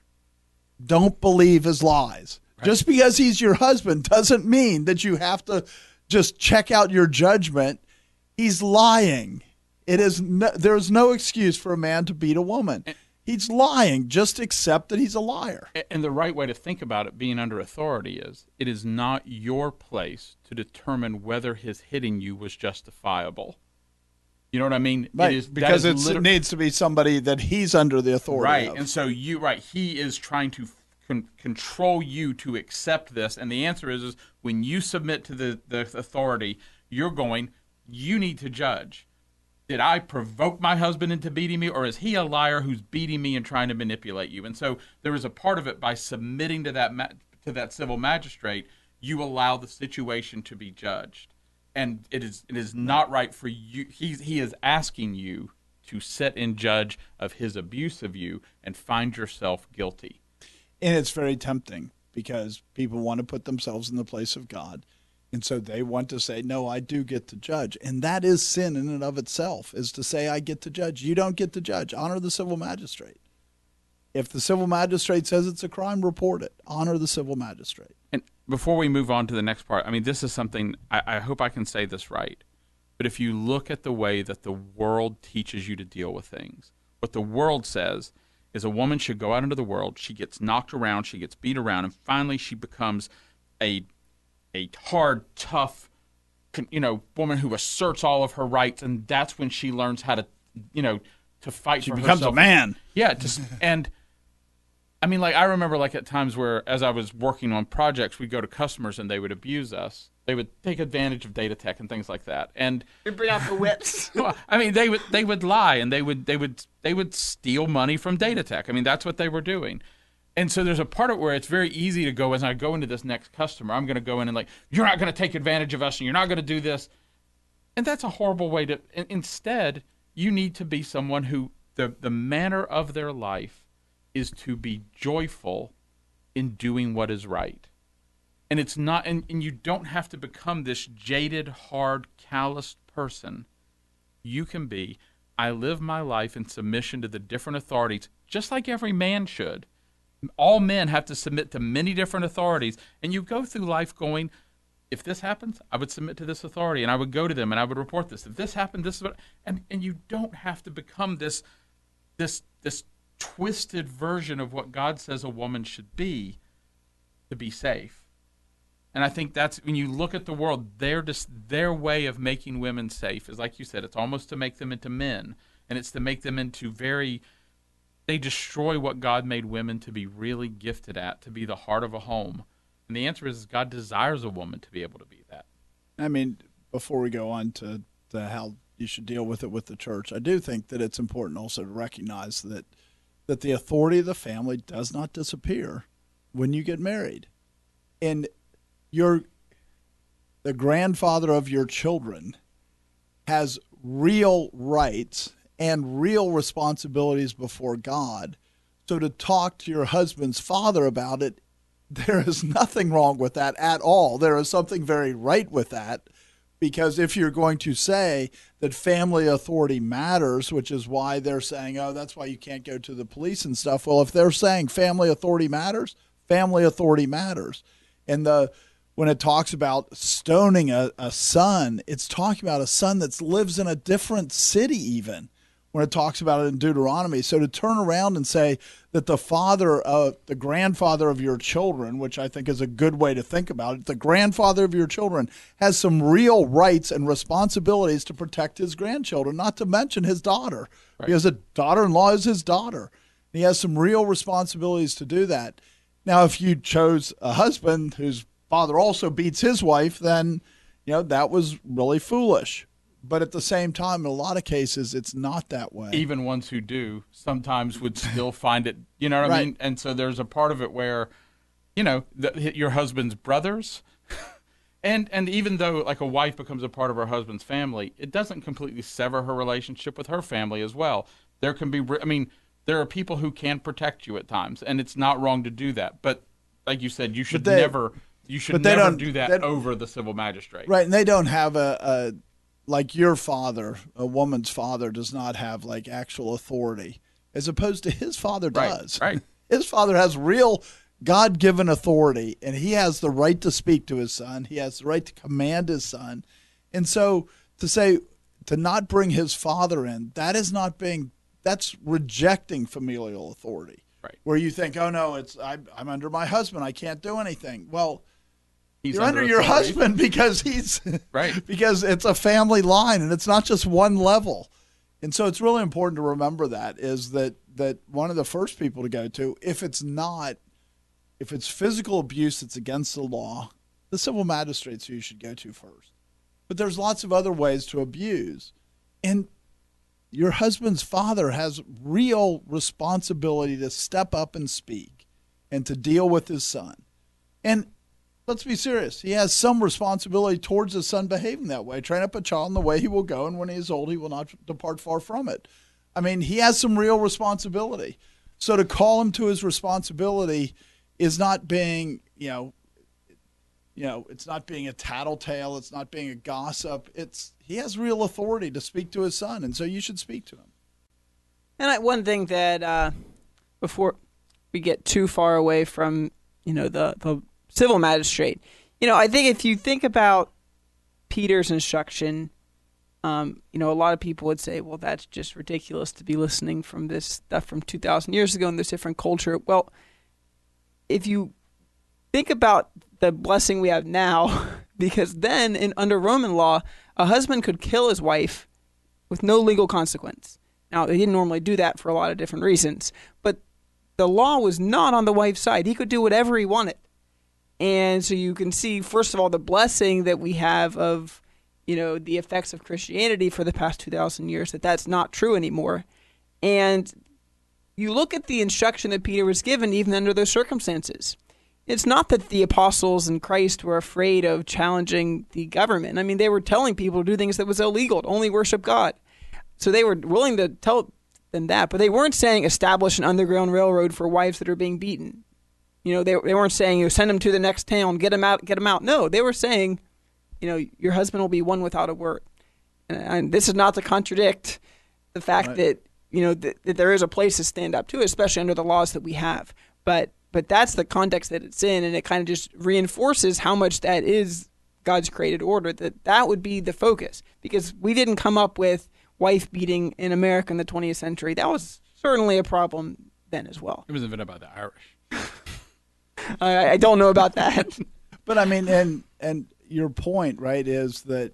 Don't believe his lies. Right. Just because he's your husband doesn't mean that you have to just check out your judgment. He's lying. It is no, there's no excuse for a man to beat a woman. And, he's lying. Just accept that he's a liar. And the right way to think about it, being under authority, is it is not your place to determine whether his hitting you was justifiable. You know what I mean? Right, it is, because is it's, liter- it needs to be somebody that he's under the authority right. of. And so you, right, he is trying to con- control you to accept this. And the answer is, is when you submit to the, the authority, you're going, you need to judge. Did I provoke my husband into beating me, or is he a liar who's beating me and trying to manipulate you? And so there is a part of it, by submitting to that ma- to that civil magistrate, you allow the situation to be judged. And it is it is not right for you. He's, he is asking you to sit in judge of his abuse of you and find yourself guilty. And it's very tempting, because people want to put themselves in the place of God. And so they want to say, no, I do get to judge. And that is sin in and of itself, is to say, I get to judge. You don't get to judge. Honor the civil magistrate. If the civil magistrate says it's a crime, report it. Honor the civil magistrate. And before we move on to the next part, I mean, this is something, I, I hope I can say this right, but if you look at the way that the world teaches you to deal with things, what the world says is a woman should go out into the world, she gets knocked around, she gets beat around, and finally she becomes a a hard, tough, you know, woman who asserts all of her rights, and that's when she learns how to, you know, to fight She for becomes herself. a man. Yeah, just and I mean, like, I remember, like, at times where, as I was working on projects, we'd go to customers and they would abuse us. They would take advantage of data tech and things like that. And You bring out the whips. well, I mean, they would they would lie, and they would they would they would steal money from data tech. I mean, that's what they were doing. And so there's a part of it where it's very easy to go, as I go into this next customer, I'm going to go in and like, you're not going to take advantage of us, and you're not going to do this. And that's a horrible way to. Instead, you need to be someone who the the manner of their life is to be joyful in doing what is right. And it's not, and, and you don't have to become this jaded, hard, calloused person. You can be, I live my life in submission to the different authorities, just like every man should. All men have to submit to many different authorities, and you go through life going, if this happens, I would submit to this authority, and I would go to them, and I would report this. If this happened, this is what, and, and you don't have to become this, this, this twisted version of what God says a woman should be to be safe. And I think that's, when you look at the world, their just their way of making women safe is, like you said, it's almost to make them into men, and it's to make them into very, they destroy what God made women to be really gifted at, to be the heart of a home. And the answer is God desires a woman to be able to be that. I mean, before we go on to, to how you should deal with it with the church, I do think that it's important also to recognize that that the authority of the family does not disappear when you get married. And your the grandfather of your children has real rights and real responsibilities before God So to talk to your husband's father about it, there is nothing wrong with that at all. There is something very right with that, because if you're going to say that family authority matters, which is why they're saying, oh, that's why you can't go to the police and stuff. Well, if they're saying family authority matters, family authority matters. And the when it talks about stoning a, a son, it's talking about a son that lives in a different city even, when it talks about it in Deuteronomy. So to turn around and say that the father, uh, the grandfather of your children, which I think is a good way to think about it, the grandfather of your children has some real rights and responsibilities to protect his grandchildren, not to mention his daughter. Right. Because a daughter-in-law is his daughter. He has some real responsibilities to do that. Now, if you chose a husband whose father also beats his wife, then, you know, that was really foolish. But at the same time, in a lot of cases, it's not that way. Even ones who do sometimes would still find it, you know what I Right. mean? And so there's a part of it where, you know, the, your husband's brothers, and and even though like a wife becomes a part of her husband's family, it doesn't completely sever her relationship with her family as well. There can be, I mean, there are people who can protect you at times, and it's not wrong to do that. But like you said, you should they- never, you should but they never don't- do that they- over the civil magistrate. Right, and they don't have a, a like your father, a woman's father does not have like actual authority, as opposed to his father Right, does. right. His father has real God-given authority, and he has the right to speak to his son. He has the right to command his son. And so to say, to not bring his father in, that is not being, that's rejecting familial authority. Right. Where you think, oh no, it's I'm, I'm under my husband, I can't do anything. Well, He's you're under, your authority. husband because he's Right. because it's a family line and it's not just one level. And so it's really important to remember that is that that one of the first people to go to, if it's not, if it's physical abuse that's against the law, the civil magistrate's who you should go to first. But there's lots of other ways to abuse. And your husband's father has real responsibility to step up and speak and to deal with his son. And let's be serious. He has some responsibility towards his son behaving that way. Train up a child in the way he will go, and when he is old, he will not depart far from it. I mean, he has some real responsibility. So to call him to his responsibility is not being, you know, you know, it's not being a tattletale. It's not being a gossip. It's he has real authority to speak to his son, and so you should speak to him. And I, one thing that uh, before we get too far away from, you know, the, the civil magistrate, you know, I think if you think about Peter's instruction, um, you know, a lot of people would say, well, that's just ridiculous to be listening from this stuff from two thousand years ago in this different culture. Well, if you think about the blessing we have now, because then in under Roman law, a husband could kill his wife with no legal consequence. Now, they didn't normally do that for a lot of different reasons, but the law was not on the wife's side. He could do whatever he wanted. And so you can see, first of all, the blessing that we have of, you know, the effects of Christianity for the past two thousand years, that that's not true anymore. And you look at the instruction that Peter was given even under those circumstances. It's not that the apostles and Christ were afraid of challenging the government. I mean, they were telling people to do things that was illegal, to only worship God. So they were willing to tell them that, but they weren't saying establish an underground railroad for wives that are being beaten. You know, they they weren't saying, you know, send them to the next town, get them out, get them out. No, they were saying, you know, your husband will be one without a word. And, and this is not to contradict the fact Right. that, you know, that, that there is a place to stand up to, especially under the laws that we have. But but that's the context that it's in, and it kind of just reinforces how much that is God's created order, that that would be the focus. Because we didn't come up with wife beating in America in the twentieth century. That was certainly a problem then as well. It was invented by the Irish. I, I don't know about that. But I mean, and and your point, right, is that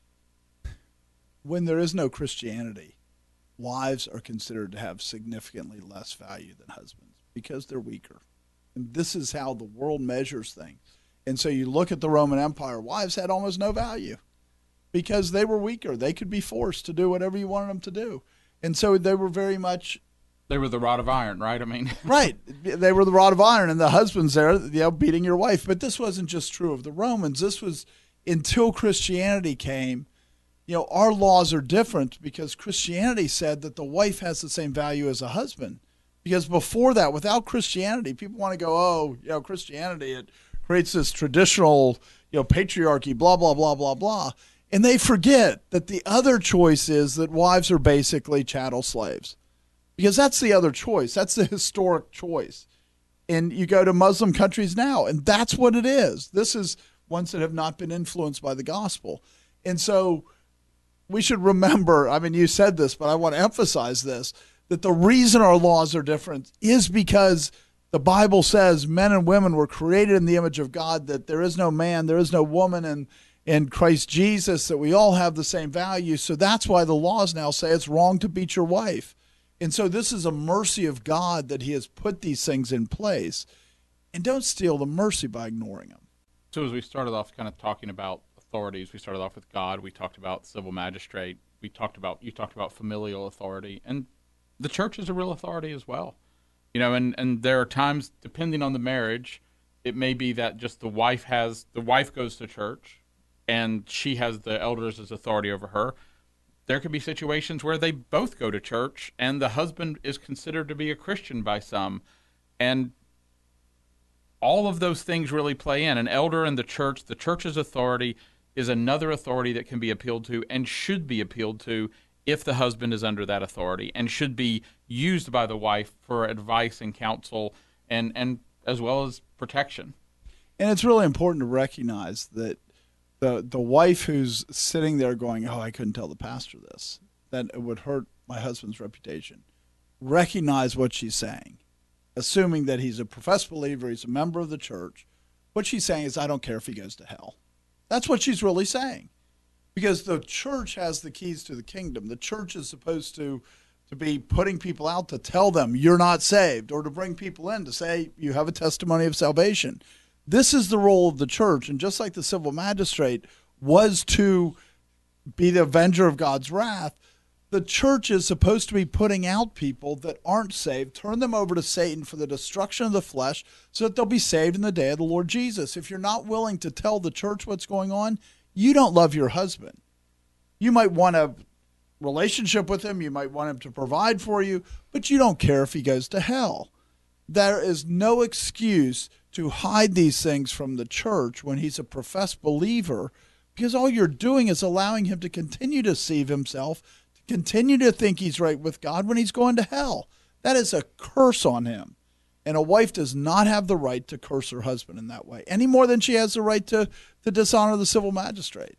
when there is no Christianity, wives are considered to have significantly less value than husbands because they're weaker. And this is how the world measures things. And so you look at the Roman Empire, wives had almost no value because they were weaker. They could be forced to do whatever you wanted them to do. And so they were very much They were the rod of iron, right? I mean, right. They were the rod of iron, and the husband's there, you know, beating your wife. But this wasn't just true of the Romans. This was until Christianity came. You know, our laws are different because Christianity said that the wife has the same value as a husband Because before that, without Christianity, people want to go, oh, you know, Christianity, it creates this traditional, you know, patriarchy, blah, blah, blah, blah, blah. And they forget that the other choice is that wives are basically chattel slaves. Because that's the other choice. That's the historic choice. And you go to Muslim countries now, and that's what it is. This is ones that have not been influenced by the gospel. And so we should remember, I mean, you said this, but I want to emphasize this, that the reason our laws are different is because the Bible says men and women were created in the image of God, that there is no man, there is no woman in, in Christ Jesus, that we all have the same value. So that's why the laws now say it's wrong to beat your wife. And so this is a mercy of God that he has put these things in place. And don't steal the mercy by ignoring them. So as we started off kind of talking about authorities, we started off with God, we talked about civil magistrate, we talked about, you talked about familial authority, and the church is a real authority as well. You know, and, and there are times, depending on the marriage, it may be that just the wife has, the wife goes to church and she has the elders as authority over her. There could be situations where they both go to church and the husband is considered to be a Christian by some. And all of those things really play in. An elder in the church, the church's authority is another authority that can be appealed to and should be appealed to if the husband is under that authority, and should be used by the wife for advice and counsel and, and as well as protection. And it's really important to recognize that the the wife who's sitting there going, oh, I couldn't tell the pastor this, that it would hurt my husband's reputation, recognize what she's saying, assuming that he's a professed believer, he's a member of the church. What she's saying is, I don't care if he goes to hell. That's what she's really saying. Because the church has the keys to the kingdom. The church is supposed to, to be putting people out to tell them you're not saved, or to bring people in to say you have a testimony of salvation. This is the role of the church. And just like the civil magistrate was to be the avenger of God's wrath, the church is supposed to be putting out people that aren't saved, turn them over to Satan for the destruction of the flesh so that they'll be saved in the day of the Lord Jesus. If you're not willing to tell the church what's going on, you don't love your husband. You might want a relationship with him. You might want him to provide for you, but you don't care if he goes to hell. There is no excuse to hide these things from the church when he's a professed believer, because all you're doing is allowing him to continue to deceive himself, to continue to think he's right with God when he's going to hell. That is a curse on him. And a wife does not have the right to curse her husband in that way, any more than she has the right to, to dishonor the civil magistrate.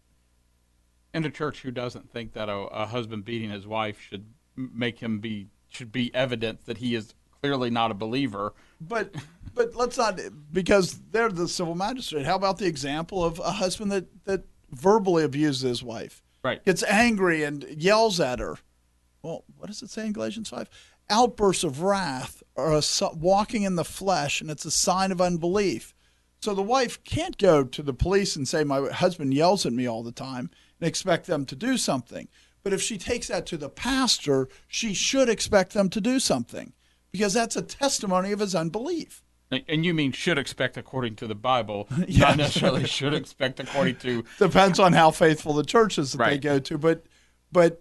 And a church who doesn't think that a, a husband beating his wife should make him be, should be evidence that he is clearly not a believer. But but let's not, because they're the civil magistrate. How about the example of a husband that, that verbally abuses his wife? Right. Gets angry and yells at her. Well, what does it say in Galatians five? Outbursts of wrath are a, walking in the flesh, and it's a sign of unbelief. So the wife can't go to the police and say, my husband yells at me all the time, and expect them to do something. But if she takes that to the pastor, she should expect them to do something, because that's a testimony of his unbelief. And you mean should expect according to the Bible, Yeah. not necessarily should expect according to... Depends on how faithful the church is that Right. they go to. But, but,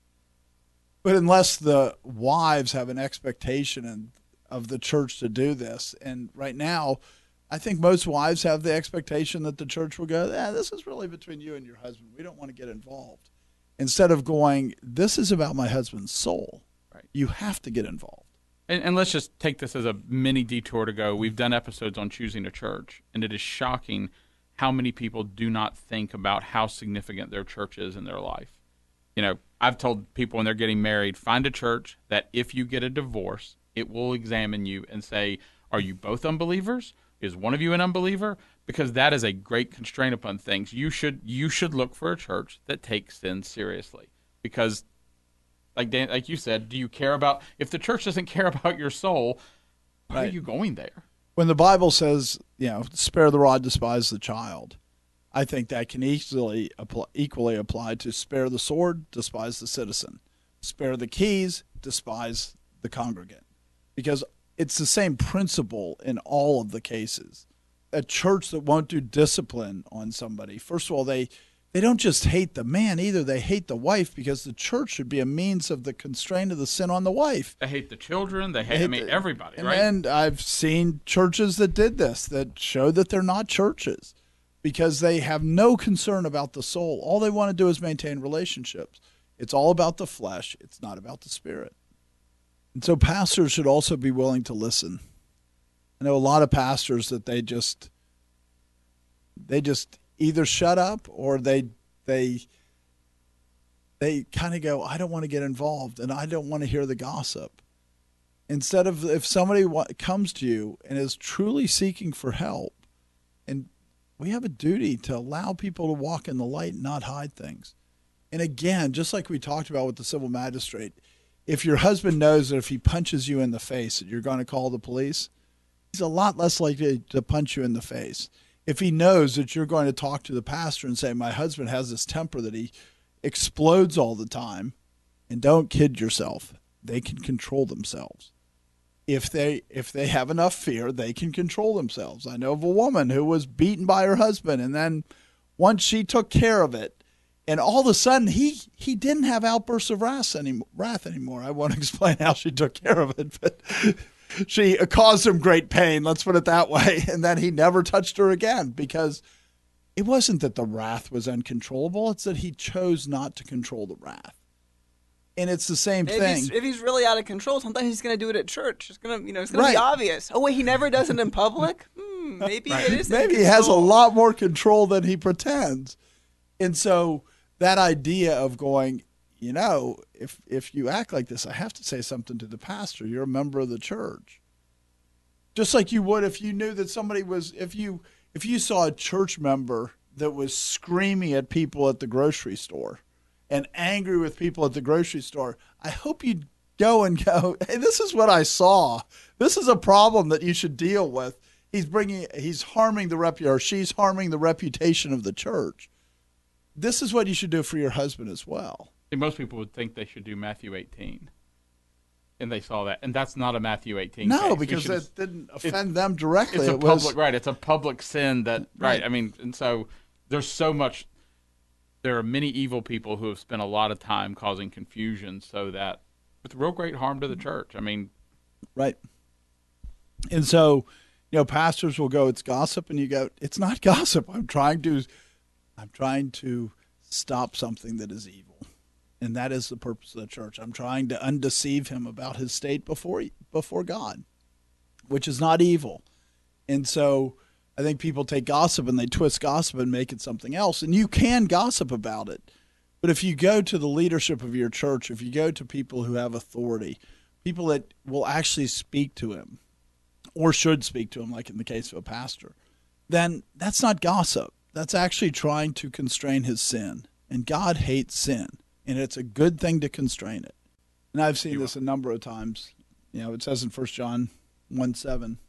but unless the wives have an expectation in, of the church to do this, and right now, I think most wives have the expectation that the church will go, yeah, this is really between you and your husband. We don't want to get involved. Instead of going, this is about my husband's soul. Right. You have to get involved. And, and let's just take this as a mini detour to go. We've done episodes on choosing a church, and it is shocking how many people do not think about how significant their church is in their life. You know, I've told people when they're getting married, find a church that if you get a divorce, it will examine you and say, are you both unbelievers? Is one of you an unbeliever? Because that is a great constraint upon things. You should you should look for a church that takes sin seriously. Because, like Dan, like you said, do you care about, if the church doesn't care about your soul, why Right. are you going there? When the Bible says, you know, spare the rod, despise the child, I think that can easily apply, equally apply to spare the sword, despise the citizen. Spare the keys, despise the congregant. Because it's the same principle in all of the cases. A church that won't do discipline on somebody, first of all, they they don't just hate the man either. They hate the wife because the church should be a means of the constraint of the sin on the wife. They hate the children. They hate, They hate I mean, the- everybody, And, right? and I've seen churches that did this that show that they're not churches because they have no concern about the soul. All they want to do is maintain relationships. It's all about the flesh. It's not about the spirit. And so pastors should also be willing to listen. I know a lot of pastors that they just they just either shut up or they they they kind of go, I don't want to get involved and I don't want to hear the gossip. Instead of, if somebody wa- comes to you and is truly seeking for help, and we have a duty to allow people to walk in the light and not hide things. And again, just like we talked about with the civil magistrate, if your husband knows that if he punches you in the face that you're going to call the police, he's a lot less likely to punch you in the face. If he knows that you're going to talk to the pastor and say, my husband has this temper that he explodes all the time, and don't kid yourself, they can control themselves. If they if they have enough fear, they can control themselves. I know of a woman who was beaten by her husband, and then once she took care of it, and all of a sudden he he didn't have outbursts of wrath anymore. Wrath anymore. I won't explain how she took care of it, but she caused him great pain. Let's put it that way. And then he never touched her again because it wasn't that the wrath was uncontrollable; it's that he chose not to control the wrath. And it's the same If thing. he's, if he's really out of control, sometimes he's going to do it at church. It's going to, you know, it's going Right. to be obvious. Oh wait, he never does it in public. Hmm, maybe it is. in Maybe he has a control. lot more control than he pretends. And so that idea of going, you know, if if you act like this, I have to say something to the pastor. You're a member of the church. Just like you would if you knew that somebody was, if you if you saw a church member that was screaming at people at the grocery store and angry with people at the grocery store, I hope you'd go and go, hey, this is what I saw. This is a problem that you should deal with. He's bringing, he's harming the rep, or she's harming the reputation of the church. This is what you should do for your husband as well. See, most people would think they should do Matthew eighteen, and they saw that, and that's not a Matthew eighteen. No, case. We because should- it didn't offend them directly. It's a It was, public right. It's a public sin that right. Right. I mean, and so there's so much. There are many evil people who have spent a lot of time causing confusion, so that with real great harm to the church. I mean, right. And so, you know, pastors will go, it's gossip, and you go, it's not gossip. I'm trying to, I'm trying to stop something that is evil, and that is the purpose of the church. I'm trying to undeceive him about his state before before God, which is not evil. And so, I think people take gossip and they twist gossip and make it something else, and you can gossip about it. But if you go to the leadership of your church, if you go to people who have authority, people that will actually speak to him or should speak to him, like in the case of a pastor, then that's not gossip. That's actually trying to constrain his sin. And God hates sin, and it's a good thing to constrain it. And I've seen this a number of times. You know, it says in First John one seven,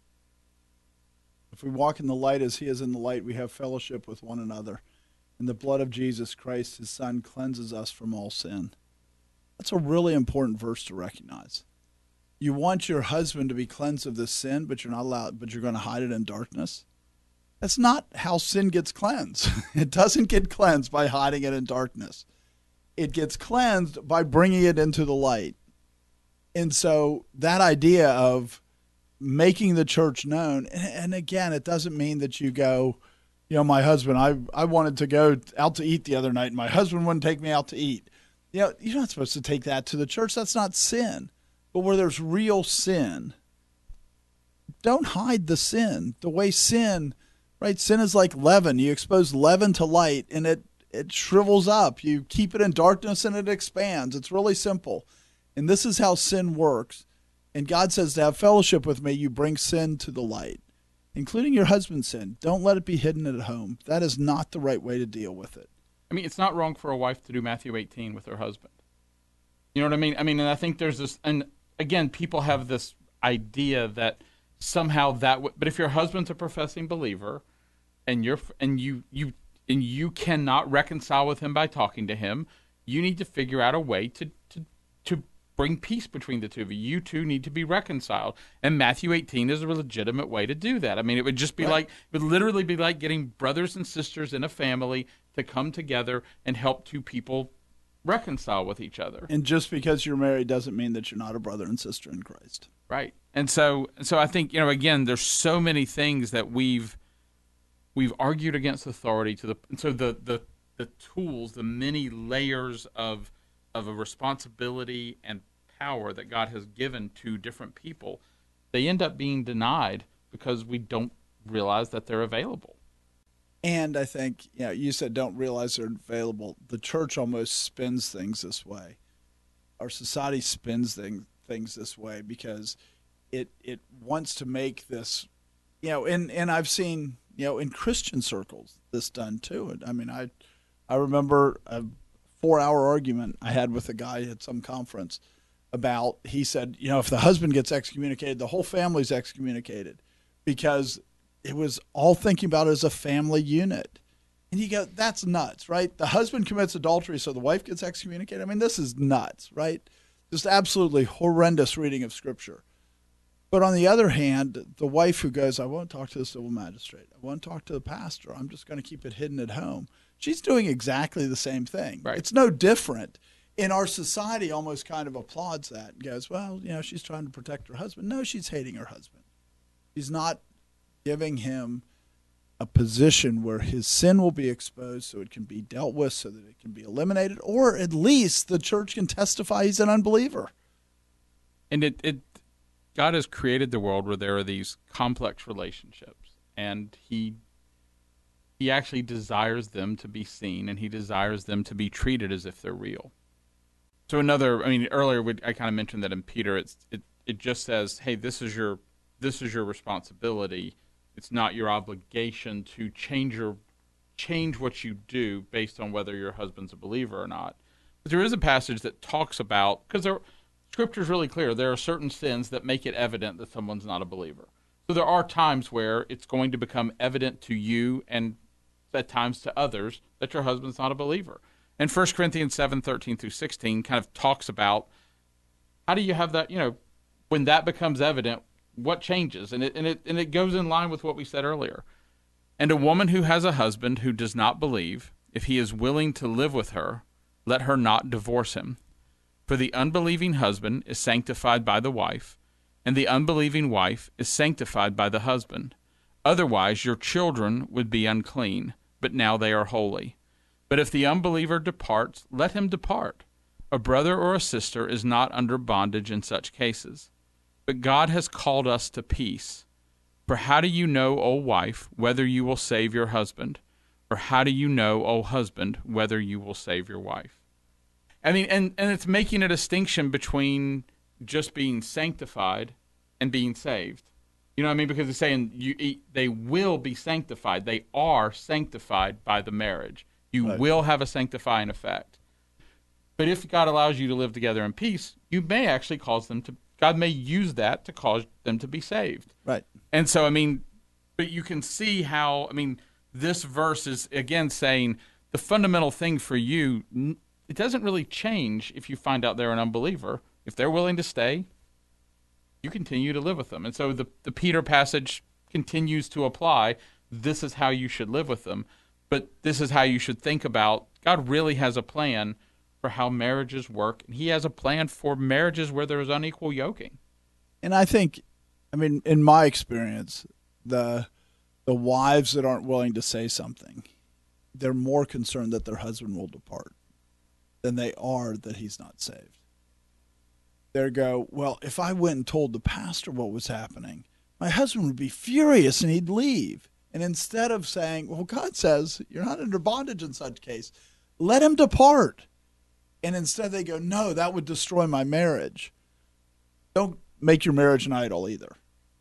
if we walk in the light as he is in the light, we have fellowship with one another. And the blood of Jesus Christ, his son, cleanses us from all sin. That's a really important verse to recognize. You want your husband to be cleansed of this sin, but you're not allowed, but you're going to hide it in darkness. That's not how sin gets cleansed. It doesn't get cleansed by hiding it in darkness. It gets cleansed by bringing it into the light. And so that idea of making the church known, and again, it doesn't mean that you go, you know, my husband, I I wanted to go out to eat the other night, and my husband wouldn't take me out to eat. You know, you're not supposed to take that to the church. That's not sin. But where there's real sin, don't hide the sin. The way sin, right? Sin is like leaven. You expose leaven to light, and it, it shrivels up. You keep it in darkness, and it expands. It's really simple. And this is how sin works. And God says, to have fellowship with me, you bring sin to the light, including your husband's sin. Don't let it be hidden at home. That is not the right way to deal with it. I mean, it's not wrong for a wife to do Matthew eighteen with her husband. You know what I mean? I mean, and I think there's this, and again, people have this idea that somehow that, w- but if your husband's a professing believer, and you're, and you, you, and you cannot reconcile with him by talking to him, you need to figure out a way to, to, to bring peace between the two of you. You two need to be reconciled. And Matthew eighteen is a legitimate way to do that. I mean, it would just be Right. like, it would literally be like getting brothers and sisters in a family to come together and help two people reconcile with each other. And just because you're married doesn't mean that you're not a brother and sister in Christ. Right. And so so I think, you know, again, there's so many things that we've we've argued against authority to the and so the the the tools, the many layers of of a responsibility and power that God has given to different people, they end up being denied because we don't realize that they're available. And I think, you know, you said don't realize they're available. The church almost spins things this way. Our society spins things things this way because it it wants to make this, you know, and, and I've seen, you know, in Christian circles this done too. And I mean, I I remember a four-hour argument I had with a guy at some conference about, he said, you know, if the husband gets excommunicated, the whole family's excommunicated, because it was all thinking about it as a family unit. And you go, that's nuts, right? The husband commits adultery, so the wife gets excommunicated. I mean, this is nuts, right? Just absolutely horrendous reading of Scripture. But on the other hand, the wife who goes, I won't talk to the civil magistrate, I won't talk to the pastor, I'm just going to keep it hidden at home, she's doing exactly the same thing. Right. It's no different. And our society almost kind of applauds that and goes, well, you know, she's trying to protect her husband. No, she's hating her husband. She's not giving him a position where his sin will be exposed so it can be dealt with, so that it can be eliminated, or at least the church can testify he's an unbeliever. And it, it God has created the world where there are these complex relationships, and he he actually desires them to be seen, and he desires them to be treated as if they're real. So another, I mean, earlier we, I kind of mentioned that in Peter, it's it, it just says, hey, this is your this is your responsibility. It's not your obligation to change your change what you do based on whether your husband's a believer or not. But there is a passage that talks about, because there Scripture is really clear, there are certain sins that make it evident that someone's not a believer. So there are times where it's going to become evident to you and at times to others that your husband's not a believer. And First Corinthians seven, thirteen through sixteen kind of talks about how do you have that, you know, when that becomes evident, what changes? And it and it and it goes in line with what we said earlier. And a woman who has a husband who does not believe, if he is willing to live with her, let her not divorce him. For the unbelieving husband is sanctified by the wife, and the unbelieving wife is sanctified by the husband. Otherwise your children would be unclean, but now they are holy. But if the unbeliever departs, let him depart. A brother or a sister is not under bondage in such cases. But God has called us to peace. For how do you know, O wife, whether you will save your husband? Or how do you know, O husband, whether you will save your wife? I mean, and, and it's making a distinction between just being sanctified and being saved. You know what I mean? Because it's saying you, they will be sanctified. They are sanctified by the marriage. You Right. will have a sanctifying effect. But if God allows you to live together in peace, you may actually cause them to, God may use that to cause them to be saved. Right. And so, I mean, but you can see how, I mean, this verse is, again, saying the fundamental thing for you, it doesn't really change if you find out they're an unbeliever. If they're willing to stay, you continue to live with them. And so the, the Peter passage continues to apply. This is how you should live with them. But this is how you should think about, God really has a plan for how marriages work. And he has a plan for marriages where there is unequal yoking. And I think, I mean, in my experience, the the wives that aren't willing to say something, they're more concerned that their husband will depart than they are that he's not saved. They go, well, if I went and told the pastor what was happening, my husband would be furious and he'd leave. And instead of saying, well, God says you're not under bondage in such case, let him depart. And instead they go, no, that would destroy my marriage. Don't make your marriage an idol either.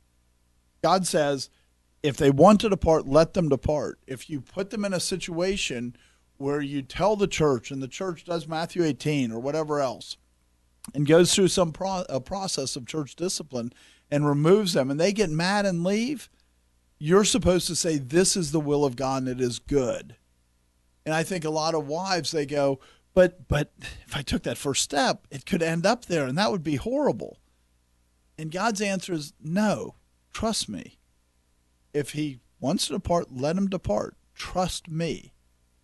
God says, if they want to depart, let them depart. If you put them in a situation where you tell the church, and the church does Matthew eighteen or whatever else, and goes through some pro- a process of church discipline and removes them, and they get mad and leave, you're supposed to say, this is the will of God and it is good. And I think a lot of wives, they go, but but if I took that first step, it could end up there, and that would be horrible. And God's answer is, no, trust me. If he wants to depart, let him depart. Trust me.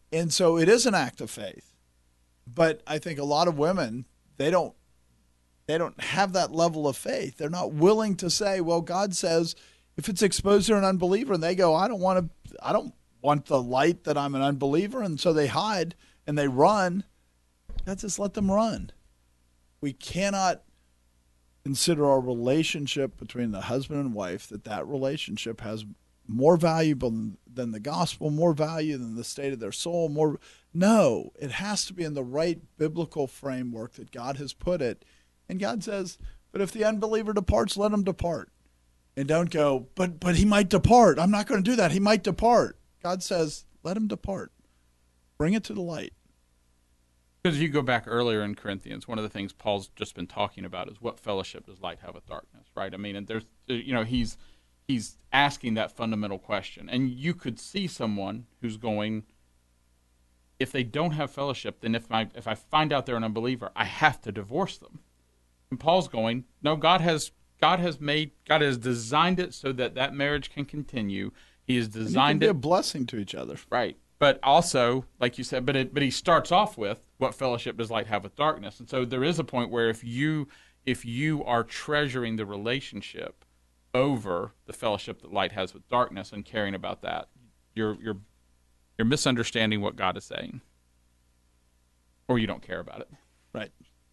And so it is an act of faith. But I think a lot of women, they don't they don't have that level of faith. They're not willing to say, well, God says if it's exposed to an unbeliever, and they go, I don't want to I don't want the light that I'm an unbeliever, and so they hide and they run. God says, let them run. We cannot consider our relationship between the husband and wife, that that relationship has more valuable than the gospel, more value than the state of their soul. More, no, it has to be in the right biblical framework that God has put it. And God says, but if the unbeliever departs, let him depart. And don't go, but but he might depart. I'm not going to do that. He might depart. God says, let him depart. Bring it to the light. Because you go back earlier in Corinthians, one of the things Paul's just been talking about is what fellowship does light have with darkness, right? I mean, and there's, you know, he's he's asking that fundamental question. And you could see someone who's going, if they don't have fellowship, then if I if I find out they're an unbeliever, I have to divorce them. And Paul's going, no, God has God has made God has designed it so that that marriage can continue. He has designed it it to be a blessing to each other, right? But also, like you said, but it, but he starts off with what fellowship does light have with darkness, and so there is a point where if you if you are treasuring the relationship over the fellowship that light has with darkness and caring about that, you're you're you're misunderstanding what God is saying, or you don't care about it. Right.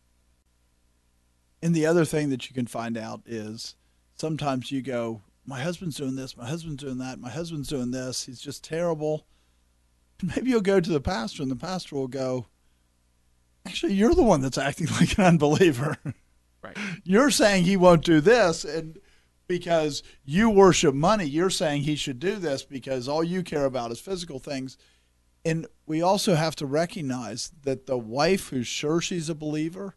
And the other thing that you can find out is sometimes you go, my husband's doing this, my husband's doing that, my husband's doing this, he's just terrible. Maybe you'll go to the pastor, and the pastor will go, actually, you're the one that's acting like an unbeliever. Right. You're saying he won't do this, and because you worship money, you're saying he should do this because all you care about is physical things. And we also have to recognize that the wife who's sure she's a believer,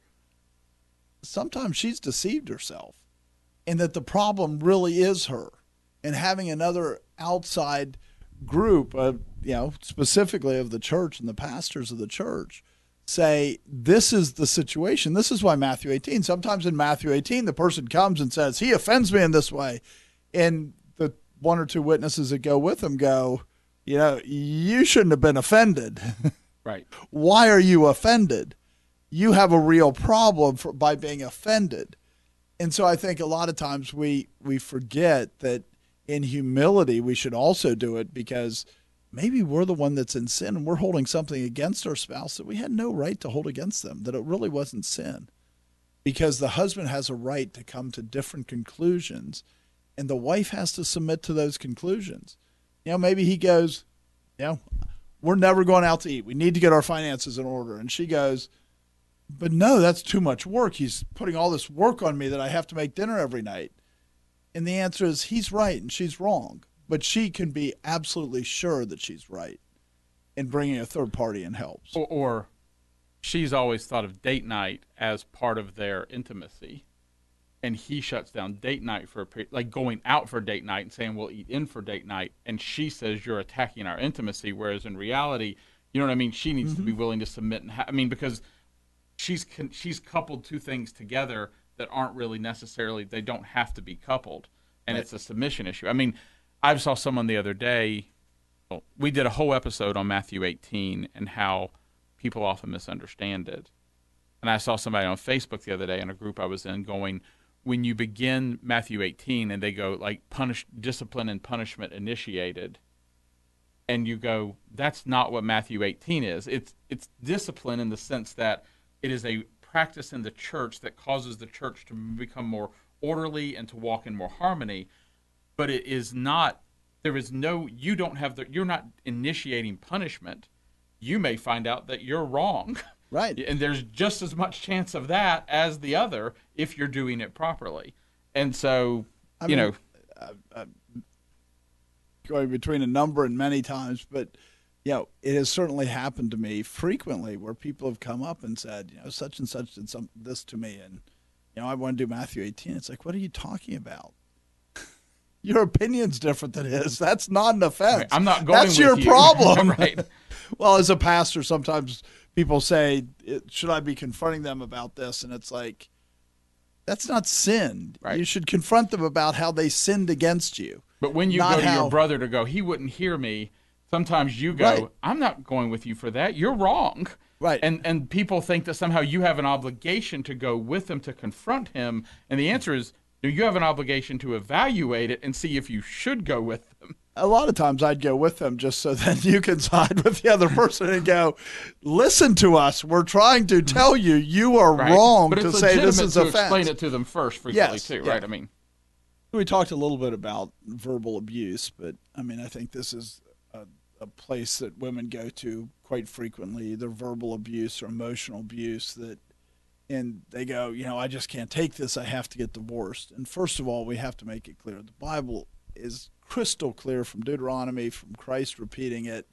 sometimes she's deceived herself, and that the problem really is her. And having another outside group, of, you know, specifically of the church and the pastors of the church, say, this is the situation. This is why Matthew eighteen, sometimes in Matthew eighteen, the person comes and says, he offends me in this way. And the one or two witnesses that go with him go, you know, you shouldn't have been offended. Right. Why are you offended? You have a real problem for, by being offended. And so I think a lot of times we, we forget that in humility we should also do it, because maybe we're the one that's in sin and we're holding something against our spouse that we had no right to hold against them, that it really wasn't sin. Because the husband has a right to come to different conclusions, and the wife has to submit to those conclusions. You know, maybe he goes, you know, we're never going out to eat. We need to get our finances in order. And she goes, but no, that's too much work. He's putting all this work on me that I have to make dinner every night. And the answer is he's right and she's wrong. But she can be absolutely sure that she's right, and bringing a third party in helps. Or, or she's always thought of date night as part of their intimacy, and he shuts down date night for a period, like going out for date night and saying we'll eat in for date night, and she says you're attacking our intimacy, whereas in reality, you know what I mean, she needs mm-hmm. to be willing to submit. And ha- I mean, because she's con- she's coupled two things together that aren't really necessarily, they don't have to be coupled, and right. It's a submission issue. I mean, I saw someone the other day, well, we did a whole episode on Matthew eighteen and how people often misunderstand it. And I saw somebody on Facebook the other day in a group I was in going, when you begin Matthew eighteen and they go like punish, discipline and punishment initiated, and you go, that's not what Matthew eighteen is. It's it's discipline in the sense that it is a practice in the church that causes the church to become more orderly and to walk in more harmony. But it is not, there is no, you don't have the, you're not initiating punishment. You may find out that you're wrong. Right. And there's just as much chance of that as the other if you're doing it properly. And so, I you mean, know. Uh, uh, going between a number and many times, but, you know, it has certainly happened to me frequently where people have come up and said, you know, such and such did some, this to me, and, you know, I want to do Matthew eighteen. It's like, what are you talking about? Your opinion's different than his. That's not an offense. Right. I'm not going That's with your you. problem. Right. Well, as a pastor, sometimes people say, should I be confronting them about this? And it's like, that's not sin. Right. You should confront them about how they sinned against you. But when you not go to how, your brother to go, he wouldn't hear me, Sometimes you go, Right. I'm not going with you for that. You're wrong. Right. And and people think that somehow you have an obligation to go with them to confront him. And the answer is, no, you have an obligation to evaluate it and see if you should go with them. A lot of times I'd go with them just so then you can side with the other person and go, listen to us. We're trying to tell you you are Right? wrong but to it's say this legitimate is to offense. explain it to them first frequently Yes, too, yeah. right? I mean, We talked a little bit about verbal abuse, but I mean, I think this is a, a place that women go to quite frequently, either verbal abuse or emotional abuse, that, and they go, you know, I just can't take this. I have to get divorced. And first of all, we have to make it clear. The Bible is crystal clear from Deuteronomy, from Christ repeating it.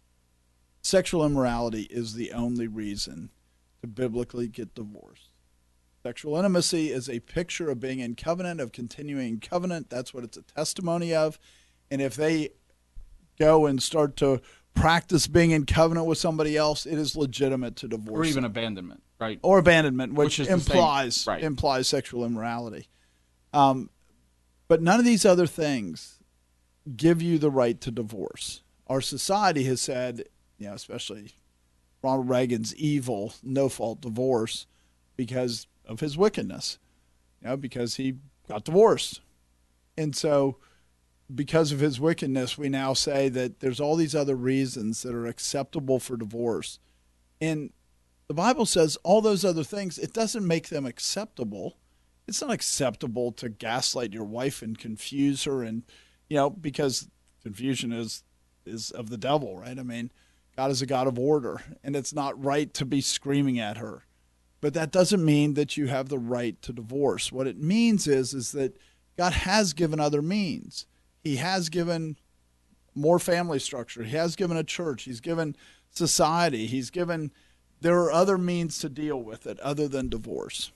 Sexual immorality is the only reason to biblically get divorced. Sexual intimacy is a picture of being in covenant, of continuing in covenant. That's what it's a testimony of. And if they go and start to practice being in covenant with somebody else, it is legitimate to divorce. or even abandonment, right? Or abandonment, which, Which is the same- implies right. implies sexual immorality. Um, but none of these other things give you the right to divorce. Our society has said, you know, especially Ronald Reagan's evil, no-fault divorce because of his wickedness, you know, because he got divorced. And so because of his wickedness, we now say that there's all these other reasons that are acceptable for divorce. And the Bible says all those other things, it doesn't make them acceptable. It's not acceptable to gaslight your wife and confuse her, and, you know, because confusion is is of the devil, right? I mean, God is a God of order, and it's not right to be screaming at her. But that doesn't mean that you have the right to divorce. What it means is is that God has given other means. He has given more family structure. He has given a church. He's given society. He's given, there are other means to deal with it other than divorce.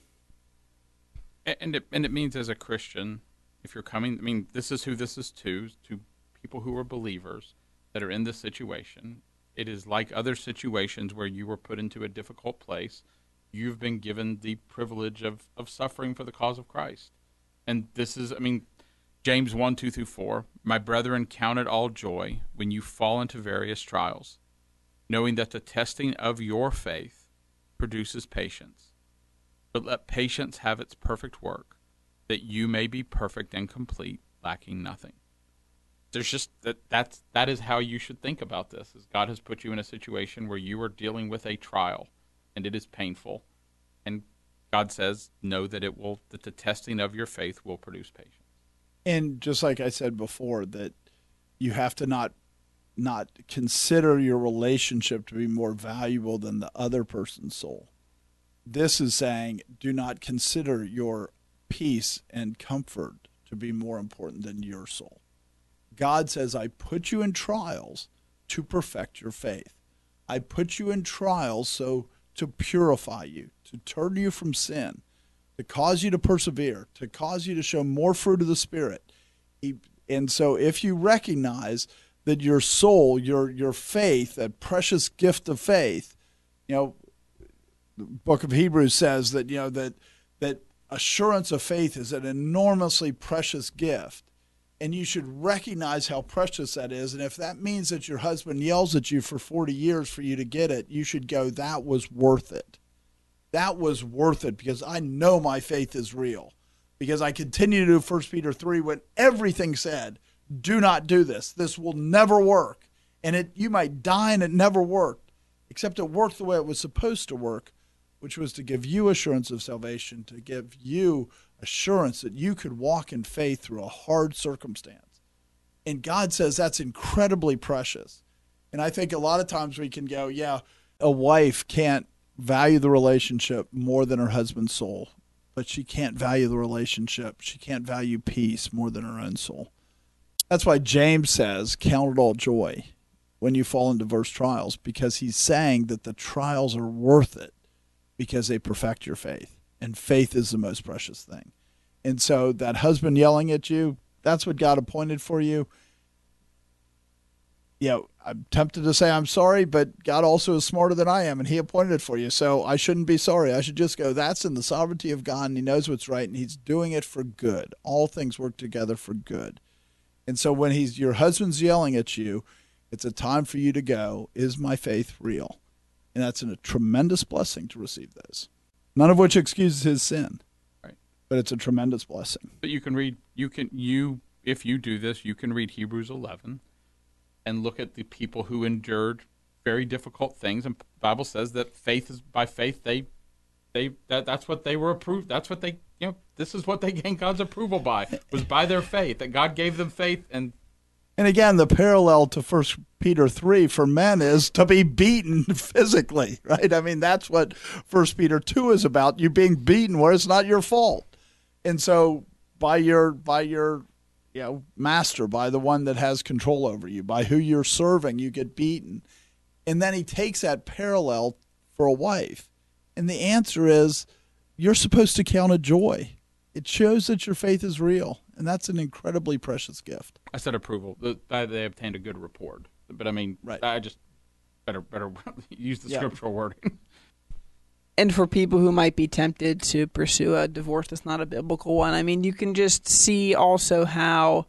And it, and it means as a Christian, if you're coming, I mean, this is who this is to, to people who are believers that are in this situation. It is like other situations where you were put into a difficult place. You've been given the privilege of, of suffering for the cause of Christ. And this is, I mean, James one, two through four, my brethren, count it all joy when you fall into various trials, knowing that the testing of your faith produces patience. But let patience have its perfect work, that you may be perfect and complete, lacking nothing. There's just that that's that is how you should think about this. Is God has put you in a situation where you are dealing with a trial, and it is painful, and God says, know that it will that the testing of your faith will produce patience. And just like I said before, that you have to not not consider your relationship to be more valuable than the other person's soul. This is saying, do not consider your peace and comfort to be more important than your soul. God says, I put you in trials to perfect your faith. I put you in trials so to purify you, to turn you from sin, to cause you to persevere, to cause you to show more fruit of the Spirit. He, and so if you recognize that your soul, your your faith, that precious gift of faith, you know, the book of Hebrews says that, you know, that that assurance of faith is an enormously precious gift. And you should recognize how precious that is. And if that means that your husband yells at you for forty years for you to get it, you should go, that was worth it. That was worth it because I know my faith is real. Because I continue to do First Peter three when everything said, do not do this. This will never work. And it you might die and it never worked, except it worked the way it was supposed to work, which was to give you assurance of salvation, to give you assurance that you could walk in faith through a hard circumstance. And God says that's incredibly precious. And I think a lot of times we can go, yeah, a wife can't value the relationship more than her husband's soul, but she can't value the relationship. She can't value peace more than her own soul. That's why James says, count it all joy when you fall into diverse trials, because he's saying that the trials are worth it because they perfect your faith. And faith is the most precious thing. And so that husband yelling at you, that's what God appointed for you. You know, I'm tempted to say I'm sorry, but God also is smarter than I am, and he appointed it for you. So I shouldn't be sorry. I should just go, that's in the sovereignty of God, and he knows what's right, and he's doing it for good. All things work together for good. And so when he's your husband's yelling at you, It's a time for you to go. Is my faith real? And that's a tremendous blessing to receive those. None of which excuses his sin. Right. But it's a tremendous blessing. But you can read, you can, you, if you do this, you can read Hebrews eleven and look at the people who endured very difficult things. And the Bible says that faith is, by faith, they, they, that, that's what they were approved. That's what they, you know, this is what they gained God's approval by, was by their faith, that God gave them faith. And And again, the parallel to First Peter three for men is to be beaten physically, right? I mean, that's what First Peter two is about, you being beaten where it's not your fault. And so by your by your you know, master, by the one that has control over you, by who you're serving, you get beaten. And then he takes that parallel for a wife. And the answer is you're supposed to count it joy. It shows that your faith is real. And that's an incredibly precious gift. I said approval. The- that They obtained a good report. But I mean, Right. I just better better use the Yeah. scriptural wording. And for people who might be tempted to pursue a divorce that's not a biblical one, I mean, you can just see also how,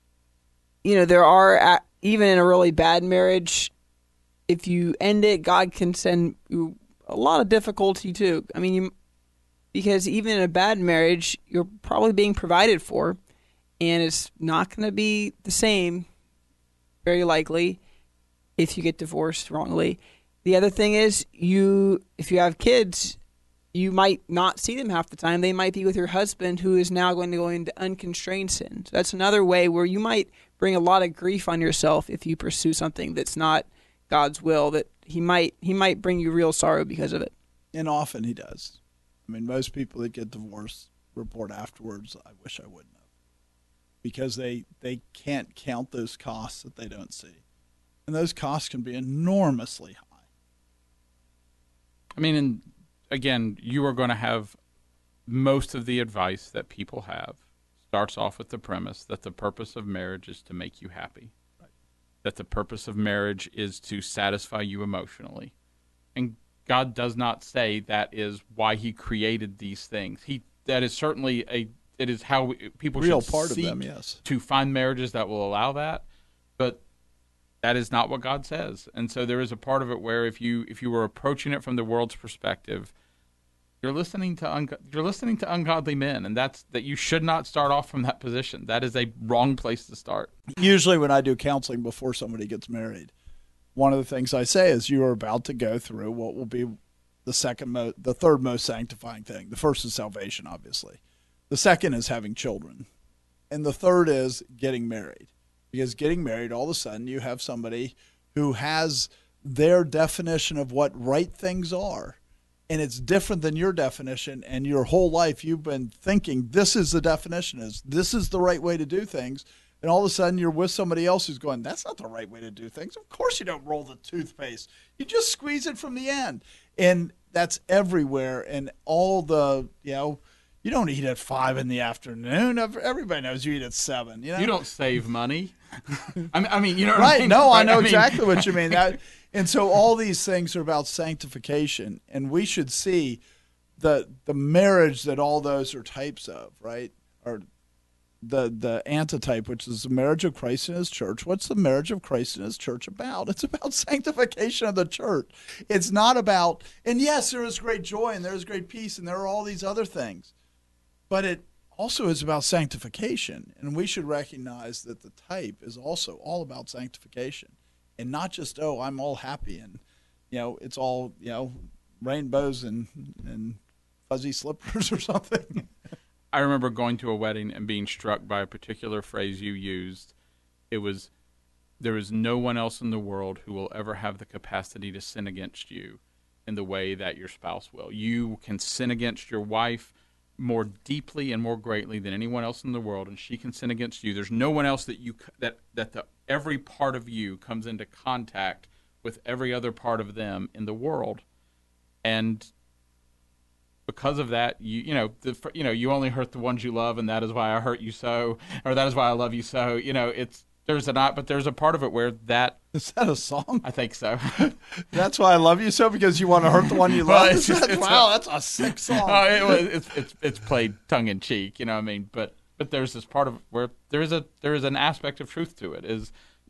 you know, there are, even in a really bad marriage, if you end it, God can send you a lot of difficulty too. I mean, you, because even in a bad marriage, you're probably being provided for, and it's not going to be the same, very likely, if you get divorced wrongly. The other thing is, you if you have kids, you might not see them half the time. They might be with your husband, who is now going to go into unconstrained sin. So that's another way where you might bring a lot of grief on yourself if you pursue something that's not God's will, that he might he might bring you real sorrow because of it. And often he does. I mean, most people that get divorced report afterwards, I wish I wouldn't have. Because they, they can't count those costs that they don't see. And those costs can be enormously high. I mean, and again, you are going to have most of the advice that people have starts off with the premise that the purpose of marriage is to make you happy. Right. That the purpose of marriage is to satisfy you emotionally. And God does not say that is why he created these things. He that is certainly a it is how we, people Real should part seek of them, yes. to find marriages that will allow that, but that is not what God says. And so there is a part of it where if you if you were approaching it from the world's perspective, you're listening to un, you're listening to ungodly men, and that's that you should not start off from that position. That is a wrong place to start. Usually when I do counseling before somebody gets married, one of the things I say is you are about to go through what will be the second mo- the third most sanctifying thing. The first is salvation, obviously. The second is having children. And the third is getting married. Because getting married, all of a sudden, you have somebody who has their definition of what right things are. And it's different than your definition. And your whole life, you've been thinking, this is the definition, is this is the right way to do things. And all of a sudden, you're with somebody else who's going, that's not the right way to do things. Of course you don't roll the toothpaste. You just squeeze it from the end. And that's everywhere. And all the, you know, you don't eat at five in the afternoon. Everybody knows you eat at seven. You know? You don't save money. I mean, I mean, you know what right. I mean? No, I know I mean, exactly what you mean. That, and so all these things are about sanctification. And we should see the the marriage that all those are types of, right? Or the the antitype, which is the marriage of Christ and his church. What's the marriage of Christ and his church about? It's about sanctification of the church. It's not about, and yes, there is great joy and there is great peace and there are all these other things. But it also is about sanctification. And we should recognize that the type is also all about sanctification. And not just, oh, I'm all happy and, you know, it's all, you know, rainbows and, and fuzzy slippers or something. I remember going to a wedding and being struck by a particular phrase you used. It was, there is no one else in the world who will ever have the capacity to sin against you in the way that your spouse will. You can sin against your wife more deeply and more greatly than anyone else in the world, and she can sin against you. There's no one else that you that that the every part of you comes into contact with every other part of them in the world, and because of that, you you know the you know you only hurt the ones you love, and that is why I hurt you so, or that is why I love you so. You know, it's there's a not, but there's a part of it where that is that a song? I think so. That's why I love you so, because you want to hurt the one you Well, love. it's just- it's wow, a- that's a sick song. Oh, it was, it's it's it's played tongue in cheek, you know what I mean? But but there's this part of where there is a there is an aspect of truth to it. Is Right.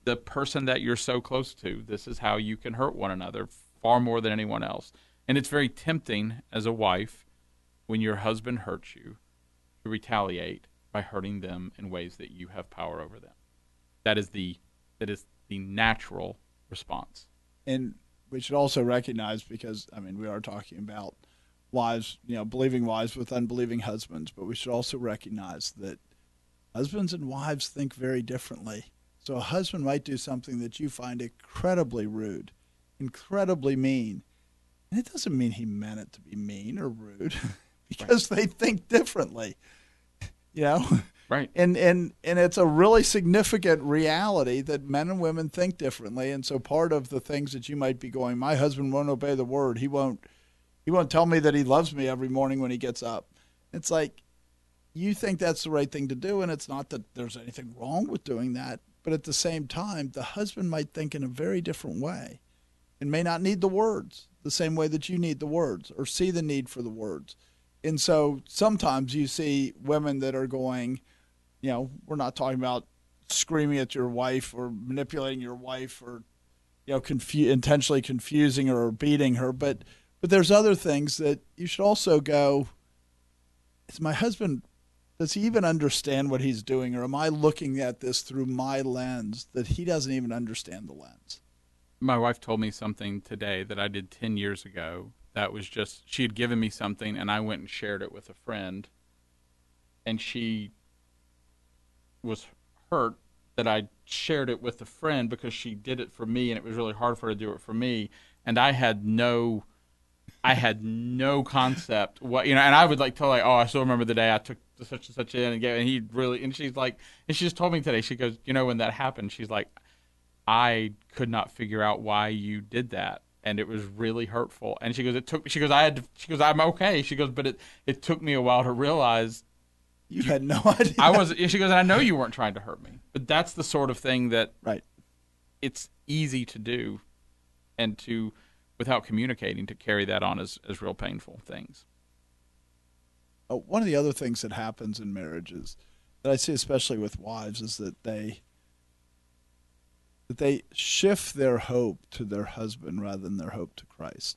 the person that you're so close to. This is how you can hurt one another far more than anyone else. And it's very tempting as a wife when your husband hurts you to retaliate by hurting them in ways that you have power over them. That is the that is the natural response. And we should also recognize, because, I mean, we are talking about wives, you know, believing wives with unbelieving husbands, but we should also recognize that husbands and wives think very differently. So a husband might do something that you find incredibly rude, incredibly mean. And it doesn't mean he meant it to be mean or rude because right. they think differently, you know? Right. And, and, and it's a really significant reality that men and women think differently. And so part of the things that you might be going, my husband won't obey the word. He won't, he won't tell me that he loves me every morning when he gets up. It's like, you think that's the right thing to do. And it's not that there's anything wrong with doing that. But at the same time, the husband might think in a very different way and may not need the words the same way that you need the words or see the need for the words. And so sometimes you see women that are going, you know, we're not talking about screaming at your wife or manipulating your wife or, you know, confu- intentionally confusing her or beating her. But, but there's other things that you should also go, is my husband, does he even understand what he's doing? Or am I looking at this through my lens that he doesn't even understand the lens? My wife told me something today that I did ten years ago. That was just, she had given me something and I went and shared it with a friend. And she was hurt that I shared it with a friend because she did it for me and it was really hard for her to do it for me. And I had no, I had no concept what, you know, and I would like tell like, oh, I still remember the day I took such and such in and gave, and he really, and she's like, and she just told me today, she goes, you know, when that happened, she's like, I could not figure out why you did that. And it was really hurtful. And she goes, it took, she goes, I had to, she goes, I'm okay. She goes, but it, it took me a while to realize. You, you had no idea. I was, she goes, and I know you weren't trying to hurt me. But that's the sort of thing that right. it's easy to do and to, without communicating, to carry that on as, as real painful things. Oh, one of the other things that happens in marriages that I see, especially with wives, is that they that they shift their hope to their husband rather than their hope to Christ.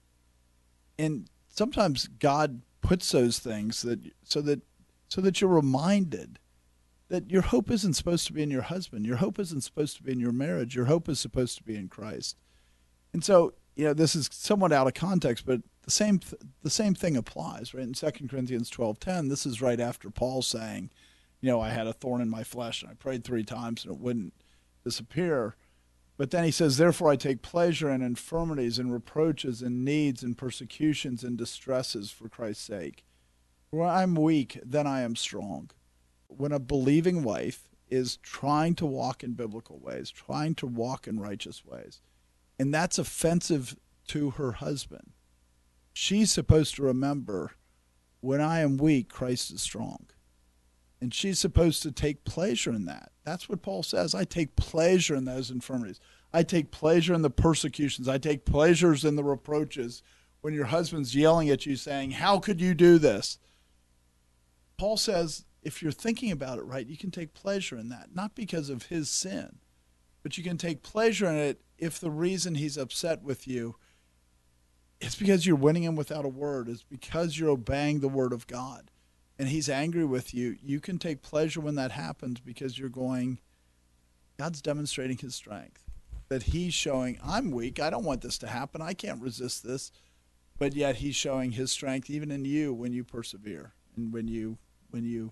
And sometimes God puts those things that so that so that you're reminded that your hope isn't supposed to be in your husband. Your hope isn't supposed to be in your marriage. Your hope is supposed to be in Christ. And so, you know, this is somewhat out of context, but the same th- the same thing applies, right? In Second Corinthians twelve ten, this is right after Paul saying, you know, I had a thorn in my flesh and I prayed three times and it wouldn't disappear. But then he says, therefore I take pleasure in infirmities and reproaches and needs and persecutions and distresses for Christ's sake. When I'm weak, then I am strong. When a believing wife is trying to walk in biblical ways, trying to walk in righteous ways, and that's offensive to her husband, she's supposed to remember, when I am weak, Christ is strong. And she's supposed to take pleasure in that. That's what Paul says. I take pleasure in those infirmities. I take pleasure in the persecutions. I take pleasures in the reproaches. When your husband's yelling at you saying, how could you do this? Paul says, if you're thinking about it right, you can take pleasure in that. Not because of his sin, but you can take pleasure in it if the reason he's upset with you is because you're winning him without a word. It's because you're obeying the word of God. And he's angry with you. You can take pleasure when that happens because you're going, God's demonstrating his strength. That he's showing, I'm weak. I don't want this to happen. I can't resist this. But yet he's showing his strength even in you when you persevere and when you when you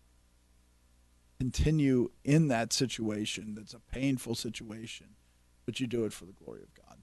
continue in that situation that's a painful situation, but you do it for the glory of God.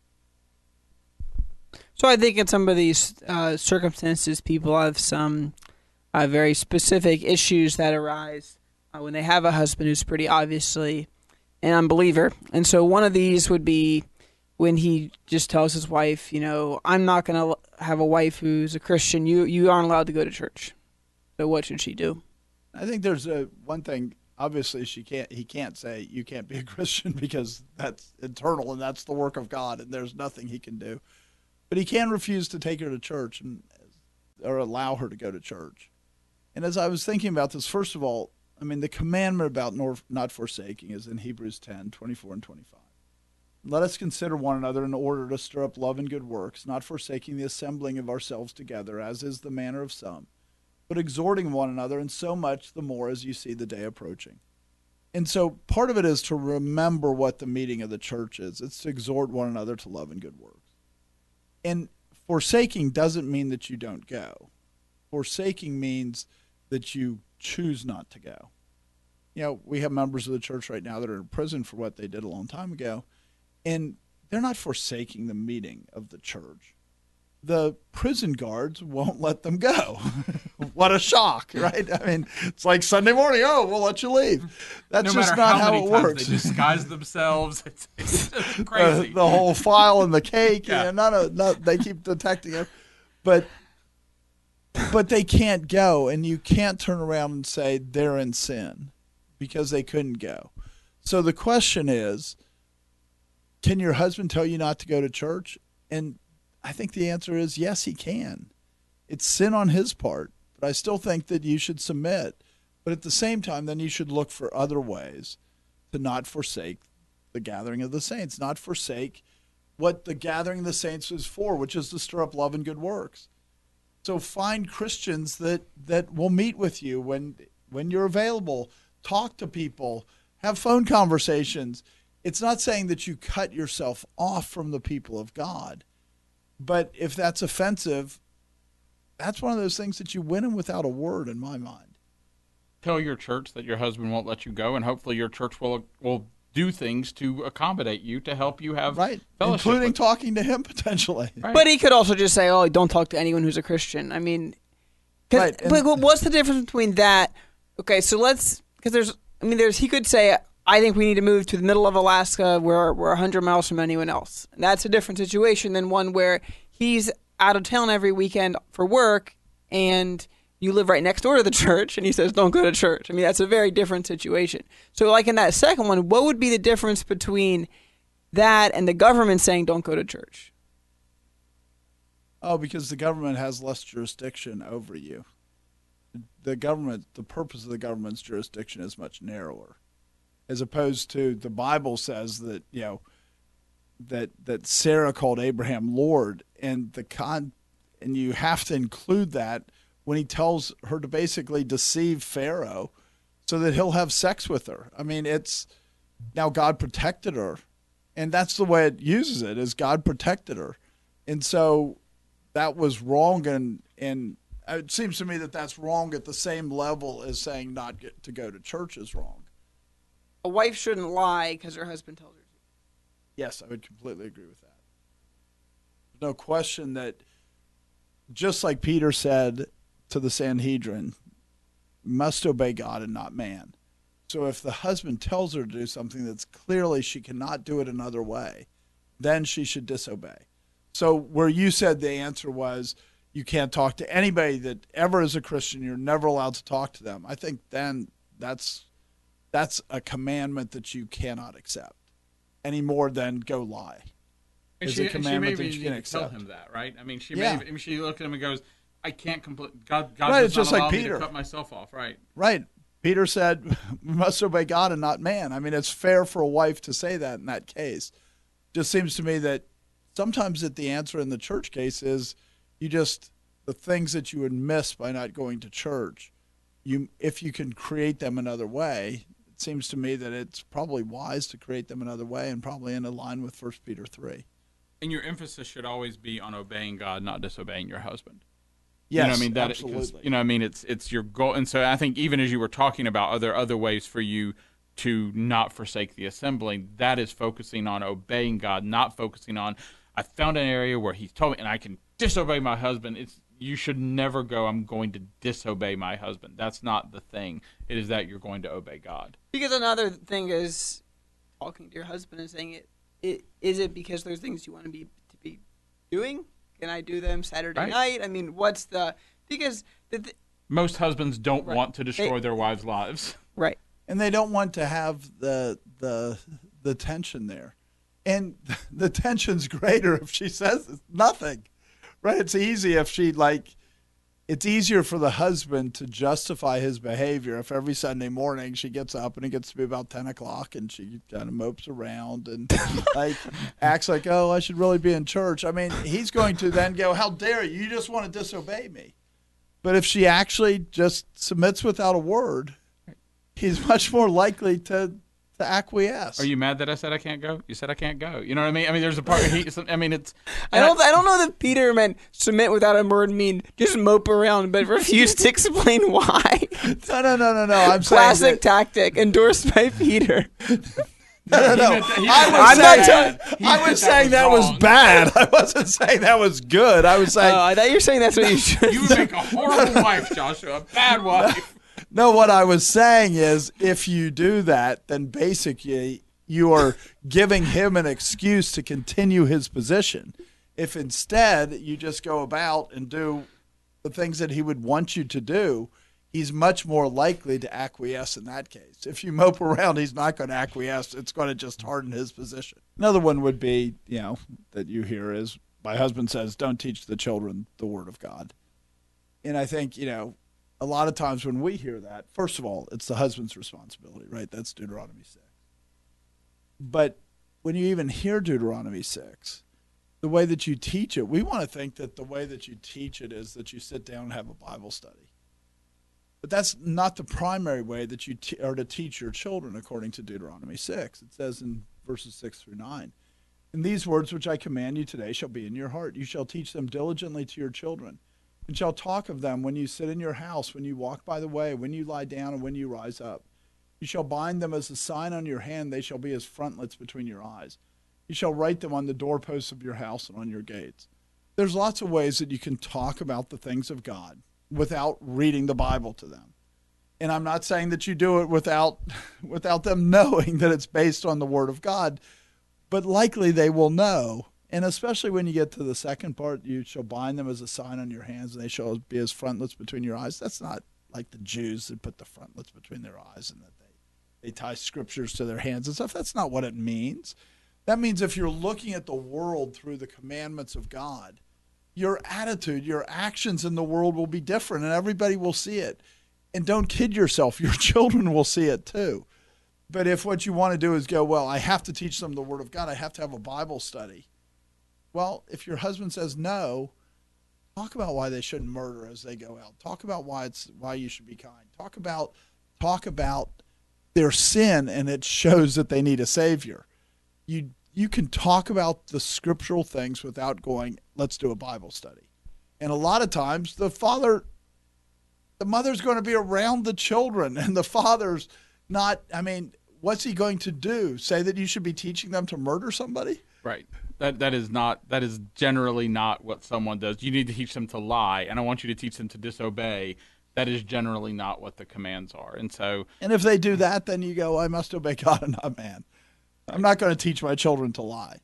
So I think in some of these uh, circumstances, people have some uh, very specific issues that arise uh, when they have a husband who's pretty obviously an unbeliever. And so one of these would be when he just tells his wife, you know, I'm not going to have a wife who's a Christian. You you aren't allowed to go to church. So what should she do? I think there's a one thing. Obviously, she can't. He can't say you can't be a Christian because that's internal and that's the work of God, and there's nothing he can do. But he can refuse to take her to church and or allow her to go to church. And as I was thinking about this, first of all, I mean, the commandment about nor, not forsaking is in Hebrews ten, twenty-four and twenty-five. Let us consider one another in order to stir up love and good works, not forsaking the assembling of ourselves together, as is the manner of some, but exhorting one another, and so much the more as you see the day approaching. And so part of it is to remember what the meeting of the church is. It's to exhort one another to love and good works. And forsaking doesn't mean that you don't go. Forsaking means that you choose not to go. You know, we have members of the church right now that are in prison for what they did a long time ago, and they're not forsaking the meeting of the church. The prison guards won't let them go. What a shock, right? I mean, it's like Sunday morning, oh, we'll let you leave. That's no just matter not how, how many it times works. They disguise themselves. It's, it's just Uh, crazy. the whole file and the cake, Yeah. you know, none of, no, they keep detecting it. But but they can't go, and you can't turn around and say they're in sin because they couldn't go. So the question is, can your husband tell you not to go to church? And I think the answer is yes, he can. It's sin on his part, but I still think that you should submit. But at the same time, then you should look for other ways to not forsake the gathering of the saints, not forsake what the gathering of the saints is for, which is to stir up love and good works. So find Christians that, that will meet with you when when you're available. Talk to people. Have phone conversations. It's not saying that you cut yourself off from the people of God. But if that's offensive, that's one of those things that you win them without a word, in my mind. Tell your church that your husband won't let you go, and hopefully your church will will do things to accommodate you to help you have Right. fellowship Including with- talking to him potentially. Right. But he could also just say, "Oh, don't talk to anyone who's a Christian." I mean, 'cause- Right, and- but but what's the difference between that? Okay, so let's because there's, I mean, there's he could say, "I think we need to move to the middle of Alaska, where we're a hundred miles from anyone else." And that's a different situation than one where he's out of town every weekend for work, and you live right next door to the church, and he says, "Don't go to church." I mean, that's a very different situation. So, like in that second one, what would be the difference between that and the government saying, "Don't go to church"? Oh, because the government has less jurisdiction over you. The government, the purpose of the government's jurisdiction is much narrower, as opposed to the Bible says that, you know, that that Sarah called Abraham Lord, and the con, and you have to include that when he tells her to basically deceive Pharaoh so that he'll have sex with her. I mean, it's now God protected her, and that's the way it uses it, is God protected her. And so that was wrong, and and it seems to me that that's wrong at the same level as saying not get to go to church is wrong. A wife shouldn't lie because her husband tells her to. Yes, I would completely agree with that. There's no question that, just like Peter said to the Sanhedrin, must obey God and not man. So if the husband tells her to do something that's clearly she cannot do it another way, then she should disobey. So where you said the answer was you can't talk to anybody that ever is a Christian, you're never allowed to talk to them, I think then that's that's a commandment that you cannot accept any more than go lie. And is she, a and she commandment maybe that you can need to tell accept. him that, right? I mean, she Yeah. may. I mean, she looked at him and goes, "I can't complete. God, God Right, does it's not just like allow me Peter. to cut myself off." Right. Right. Peter said, we must obey God and not man. I mean, it's fair for a wife to say that in that case. Just seems to me that sometimes that the answer in the church case is you just, the things that you would miss by not going to church, you if you can create them another way, it seems to me that it's probably wise to create them another way and probably in line with First Peter three. And your emphasis should always be on obeying God, not disobeying your husband. Yes, you know what I mean? That, absolutely. 'cause, you know what I mean? It's it's your goal. And so I think even as you were talking about, are there other ways for you to not forsake the assembling? That is focusing on obeying God, not focusing on, I found an area where he's told me and I can disobey my husband. It's you should never go, I'm going to disobey my husband. That's not the thing. It is that you're going to obey God. Because another thing is talking to your husband and saying it, it is it because there's things you want to be to be doing? Can I do them Saturday Right. night? I mean, what's the because the, the Most husbands don't Right. want to destroy They- their wives' lives. right. And they don't want to have the the the tension there. And the tension's greater if she says nothing, right? It's easy if she like it's easier for the husband to justify his behavior if every Sunday morning she gets up and it gets to be about ten o'clock and she kind of mopes around and like acts like, oh, I should really be in church. I mean, he's going to then go, how dare you? You just want to disobey me. But if she actually just submits without a word, he's much more likely to to acquiesce. Are you mad that I said I can't go? You said I can't go. You know what I mean? I mean, there's a part. He, I mean, it's. I don't. I don't know that Peter meant submit without a word. Mean just mope around, but refuse to explain why. No, no, no, no, no. I'm classic saying that, tactic endorsed by Peter. No, no, no. meant that- he I meant was that saying, bad. He I meant was that saying was that was wrong. bad. I wasn't saying that was good. I was saying Oh, I thought you were saying that's what you should. You would make a horrible wife, Joshua. A bad wife. no. What I was saying is, if you do that, then basically you are giving him an excuse to continue his position. If instead you just go about and do the things that he would want you to do, he's much more likely to acquiesce in that case. If you mope around, he's not going to acquiesce. It's going to just harden his position. Another one would be, you know, that you hear is, my husband says, don't teach the children the word of God. And I think, you know, a lot of times when we hear that, first of all, it's the husband's responsibility, right? That's Deuteronomy six. But when you even hear Deuteronomy six, the way that you teach it, we want to think that the way that you teach it is that you sit down and have a Bible study. But that's not the primary way that you te- are to teach your children according to Deuteronomy six. It says in verses six through nine, and these words which I command you today shall be in your heart. You shall teach them diligently to your children, and shall talk of them when you sit in your house, when you walk by the way, when you lie down, and when you rise up. You shall bind them as a sign on your hand. They shall be as frontlets between your eyes. You shall write them on the doorposts of your house and on your gates. There's lots of ways that you can talk about the things of God without reading the Bible to them. And I'm not saying that you do it without without them knowing that it's based on the Word of God, but likely they will know. And especially when you get to the second part, you shall bind them as a sign on your hands, and they shall be as frontlets between your eyes. That's not like the Jews that put the frontlets between their eyes and that they, they tie scriptures to their hands and stuff. That's not what it means. That means if you're looking at the world through the commandments of God, your attitude, your actions in the world will be different, and everybody will see it. And don't kid yourself, your children will see it too. But if what you want to do is go, well, I have to teach them the Word of God, I have to have a Bible study. Well, if your husband says no, talk about why they shouldn't murder as they go out. Talk about why it's why you should be kind. Talk about talk about their sin, and it shows that they need a Savior. You you can talk about the scriptural things without going, let's do a Bible study. And a lot of times the father, the mother's going to be around the children, and the father's not, I mean, what's he going to do? Say that you should be teaching them to murder somebody? Right. That that is not that is generally not what someone does. You need to teach them to lie, and I want you to teach them to disobey. That is generally not what the commands are. And so, And if they do that, then you go, I must obey God and not man. I'm not going to teach my children to lie.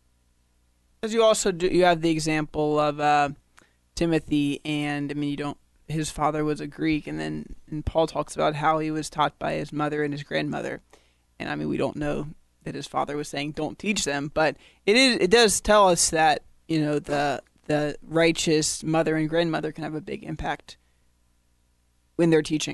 As you also do, you have the example of uh, Timothy, and I mean, you don't. His father was a Greek, and then and Paul talks about how he was taught by his mother and his grandmother. And I mean, we don't know that his father was saying don't teach them, but it is. It does tell us that you know the the righteous mother and grandmother can have a big impact when they're teaching.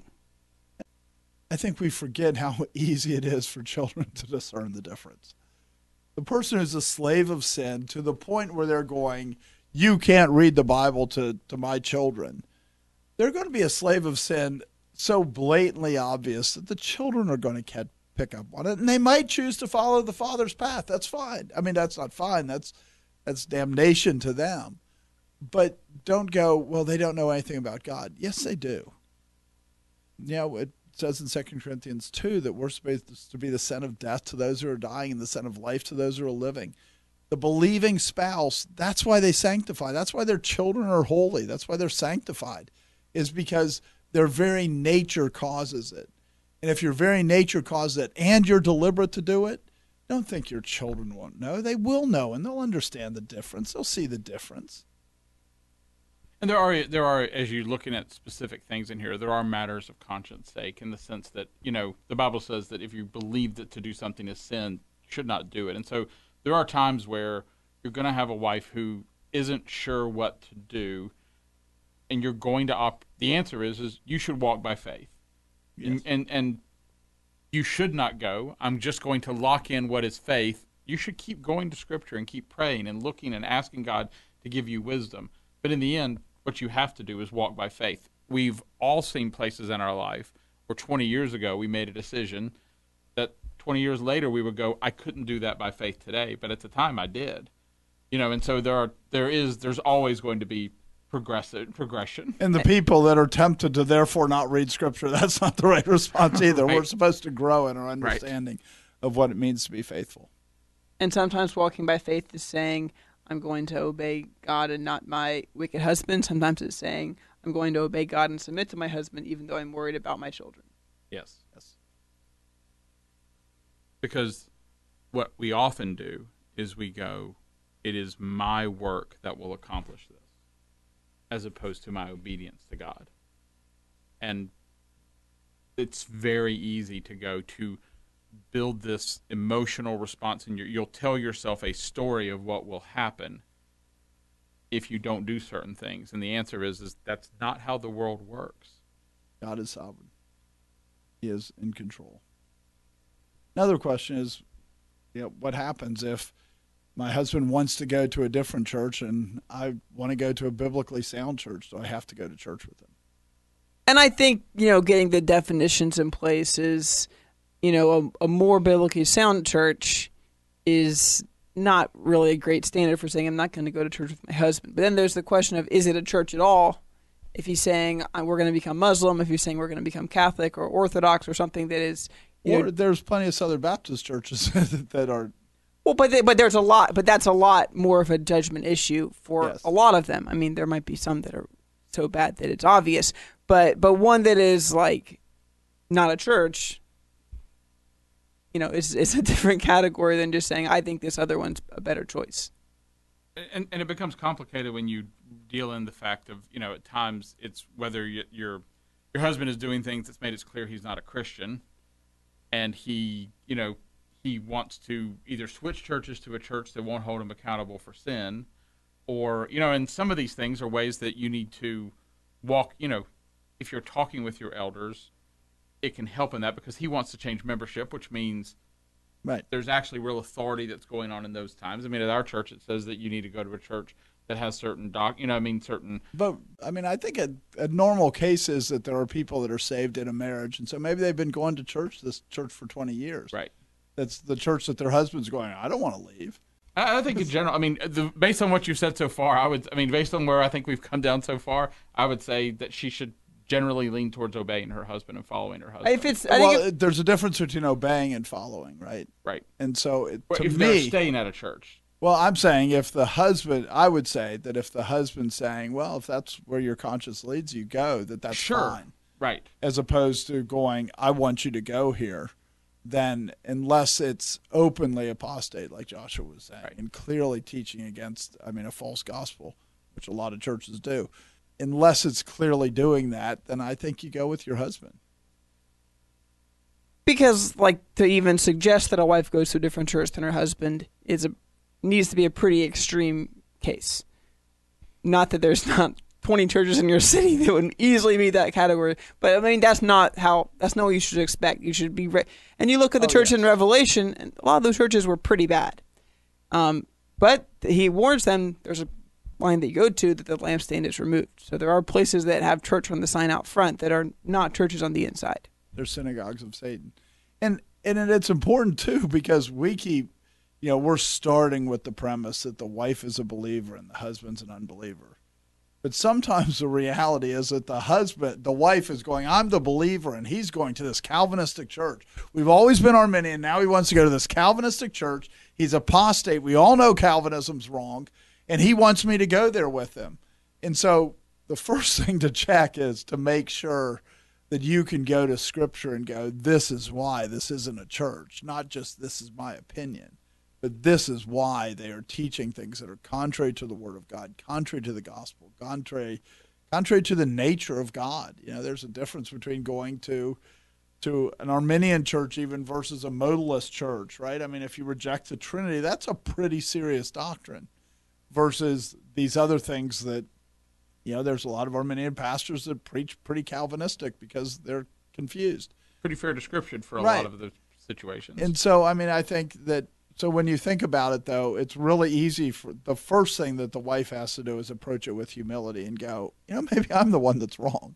I think we forget how easy it is for children to discern the difference. The person who's a slave of sin to the point where they're going, you can't read the Bible to, to my children. They're going to be a slave of sin so blatantly obvious that the children are going to catch, pick up on it. And they might choose to follow the father's path. That's fine. I mean, that's not fine. That's, that's damnation to them. But don't go, well, they don't know anything about God. Yes, they do. You know, it says in Second Corinthians two that we're supposed to be the son of death to those who are dying and the son of life to those who are living. The believing spouse, that's why they sanctify. That's why their children are holy. That's why they're sanctified, is because their very nature causes it. And if your very nature causes it and you're deliberate to do it, don't think your children won't know. They will know, and they'll understand the difference. They'll see the difference. and there are there are as you're looking at specific things in here, there are matters of conscience sake in the sense that you know the Bible says that if you believe that to do something is sin, you should not do it. And so there are times where you're going to have a wife who isn't sure what to do, and you're going to op, the answer is is you should walk by faith. Yes. And, and and you should not go, I'm just going to lock in what is faith. You should keep going to Scripture and keep praying and looking and asking God to give you wisdom. But in the end, what you have to do is walk by faith. We've all seen places in our life where twenty years ago we made a decision that twenty years later we would go, I couldn't do that by faith today, but at the time I did. You know, and so there are there is there's always going to be progressive progression. And the people that are tempted to therefore not read Scripture, that's not the right response either. Right. We're supposed to grow in our understanding right. of what it means to be faithful. And sometimes walking by faith is saying, I'm going to obey God and not my wicked husband. Sometimes it's saying, I'm going to obey God and submit to my husband, even though I'm worried about my children. Yes. Yes. Because what we often do is we go, it is my work that will accomplish this, as opposed to my obedience to God. And it's very easy to go to build this emotional response, and you'll tell yourself a story of what will happen if you don't do certain things. And the answer is, is that's not how the world works. God is sovereign. He is in control. Another question is, you know, what happens if my husband wants to go to a different church and I want to go to a biblically sound church? Do I have to go to church with him? And I think, you know, getting the definitions in place is, you know, a, a more biblically sound church is not really a great standard for saying I'm not going to go to church with my husband. But then there's the question of, is it a church at all? If he's saying uh, we're going to become Muslim, if he's saying we're going to become Catholic or Orthodox or something that is, you Or know, there's plenty of Southern Baptist churches that are. well, but they, but there's a lot, but that's a lot more of a judgment issue for Yes. a lot of them. I mean, there might be some that are so bad that it's obvious, but but one that is like not a church, you know, it's it's a different category than just saying I think this other one's a better choice. And, and it becomes complicated when you deal in the fact of, you know, at times it's whether you, your your husband is doing things that's made it clear he's not a Christian, and he, you know, he wants to either switch churches to a church that won't hold him accountable for sin, or, you know, and some of these things are ways that you need to walk, you know, if you're talking with your elders, it can help in that because he wants to change membership, which means Right. there's actually real authority that's going on in those times. I mean, at our church, it says that you need to go to a church that has certain doc, you know, I mean, certain. But, I mean, I think a, a normal case is that there are people that are saved in a marriage, and so maybe they've been going to church, this church for twenty years. Right. That's the church that their husband's going, I don't want to leave. I, I think in general, I mean, the, based on what you said so far, I would, I mean, based on where I think we've come down so far, I would say that she should generally lean towards obeying her husband and following her husband. If it's, I Well, think it, there's a difference between obeying and following, right? right. And so, it, Well, to if they're me, staying at a church. well, I'm saying if the husband, I would say that if the husband's saying, well, if that's where your conscience leads you, go, that that's Sure. fine. Right. As opposed to going, I want you to go here, then unless it's openly apostate, like Joshua was saying, Right. and clearly teaching against, I mean, a false gospel, which a lot of churches do, unless it's clearly doing that, then I think you go with your husband. because like to even suggest that a wife goes to a different church than her husband is a needs to be a pretty extreme case. Not that there's not twenty churches in your city that would easily meet that category, but I mean that's not how that's not what you should expect. You should be re- and you look at the Oh, church yes. in Revelation, and a lot of those churches were pretty bad. Um, but he warns them there's a line that you go to that the lampstand is removed. So there are places that have church on the sign out front that are not churches on the inside. They're synagogues of Satan. And and it's important too because we keep, you know, we're starting with the premise that the wife is a believer and the husband's an unbeliever. But sometimes the reality is that the husband, the wife is going, I'm the believer, and he's going to this Calvinistic church. We've always been Arminian. Now he wants to go to this Calvinistic church. He's apostate. We all know Calvinism's wrong, and he wants me to go there with him. And so the first thing to check is to make sure that you can go to Scripture and go, this is why this isn't a church, not just this is my opinion. But this is why they are teaching things that are contrary to the Word of God, contrary to the gospel, contrary, contrary to the nature of God. You know, there's a difference between going to to an Arminian church even versus a modalist church, right? I mean, if you reject the Trinity, that's a pretty serious doctrine versus these other things that, You know, there's a lot of Arminian pastors that preach pretty Calvinistic because they're confused. Pretty fair description for a Right. lot of the situations. And so, I mean, I think that, so when you think about it, though, it's really easy for the first thing that the wife has to do is approach it with humility and go, you know, maybe I'm the one that's wrong.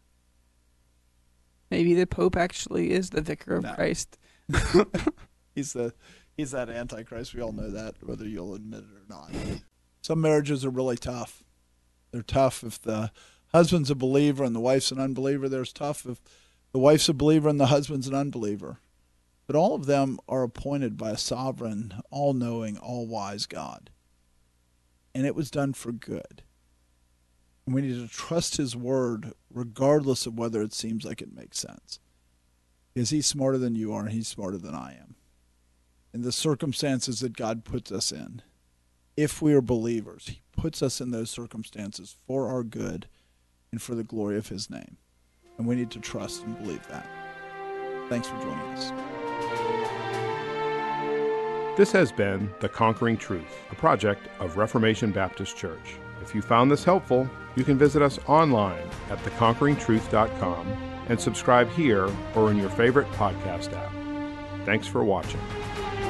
Maybe the Pope actually is the vicar of No. Christ. He's the he's that Antichrist. We all know that, whether you'll admit it or not. Some marriages are really tough. They're tough if the husband's a believer and the wife's an unbeliever. They're tough if the wife's a believer and the husband's an unbeliever. But all of them are appointed by a sovereign, all-knowing, all-wise God. And it was done for good. And we need to trust his word regardless of whether it seems like it makes sense. Because he's smarter than you are, and he's smarter than I am. In the circumstances that God puts us in, if we are believers, he puts us in those circumstances for our good and for the glory of his name. And we need to trust and believe that. Thanks for joining us. This has been The Conquering Truth, a project of Reformation Baptist Church. If you found this helpful, you can visit us online at the conquering truth dot com and subscribe here or in your favorite podcast app. Thanks for watching.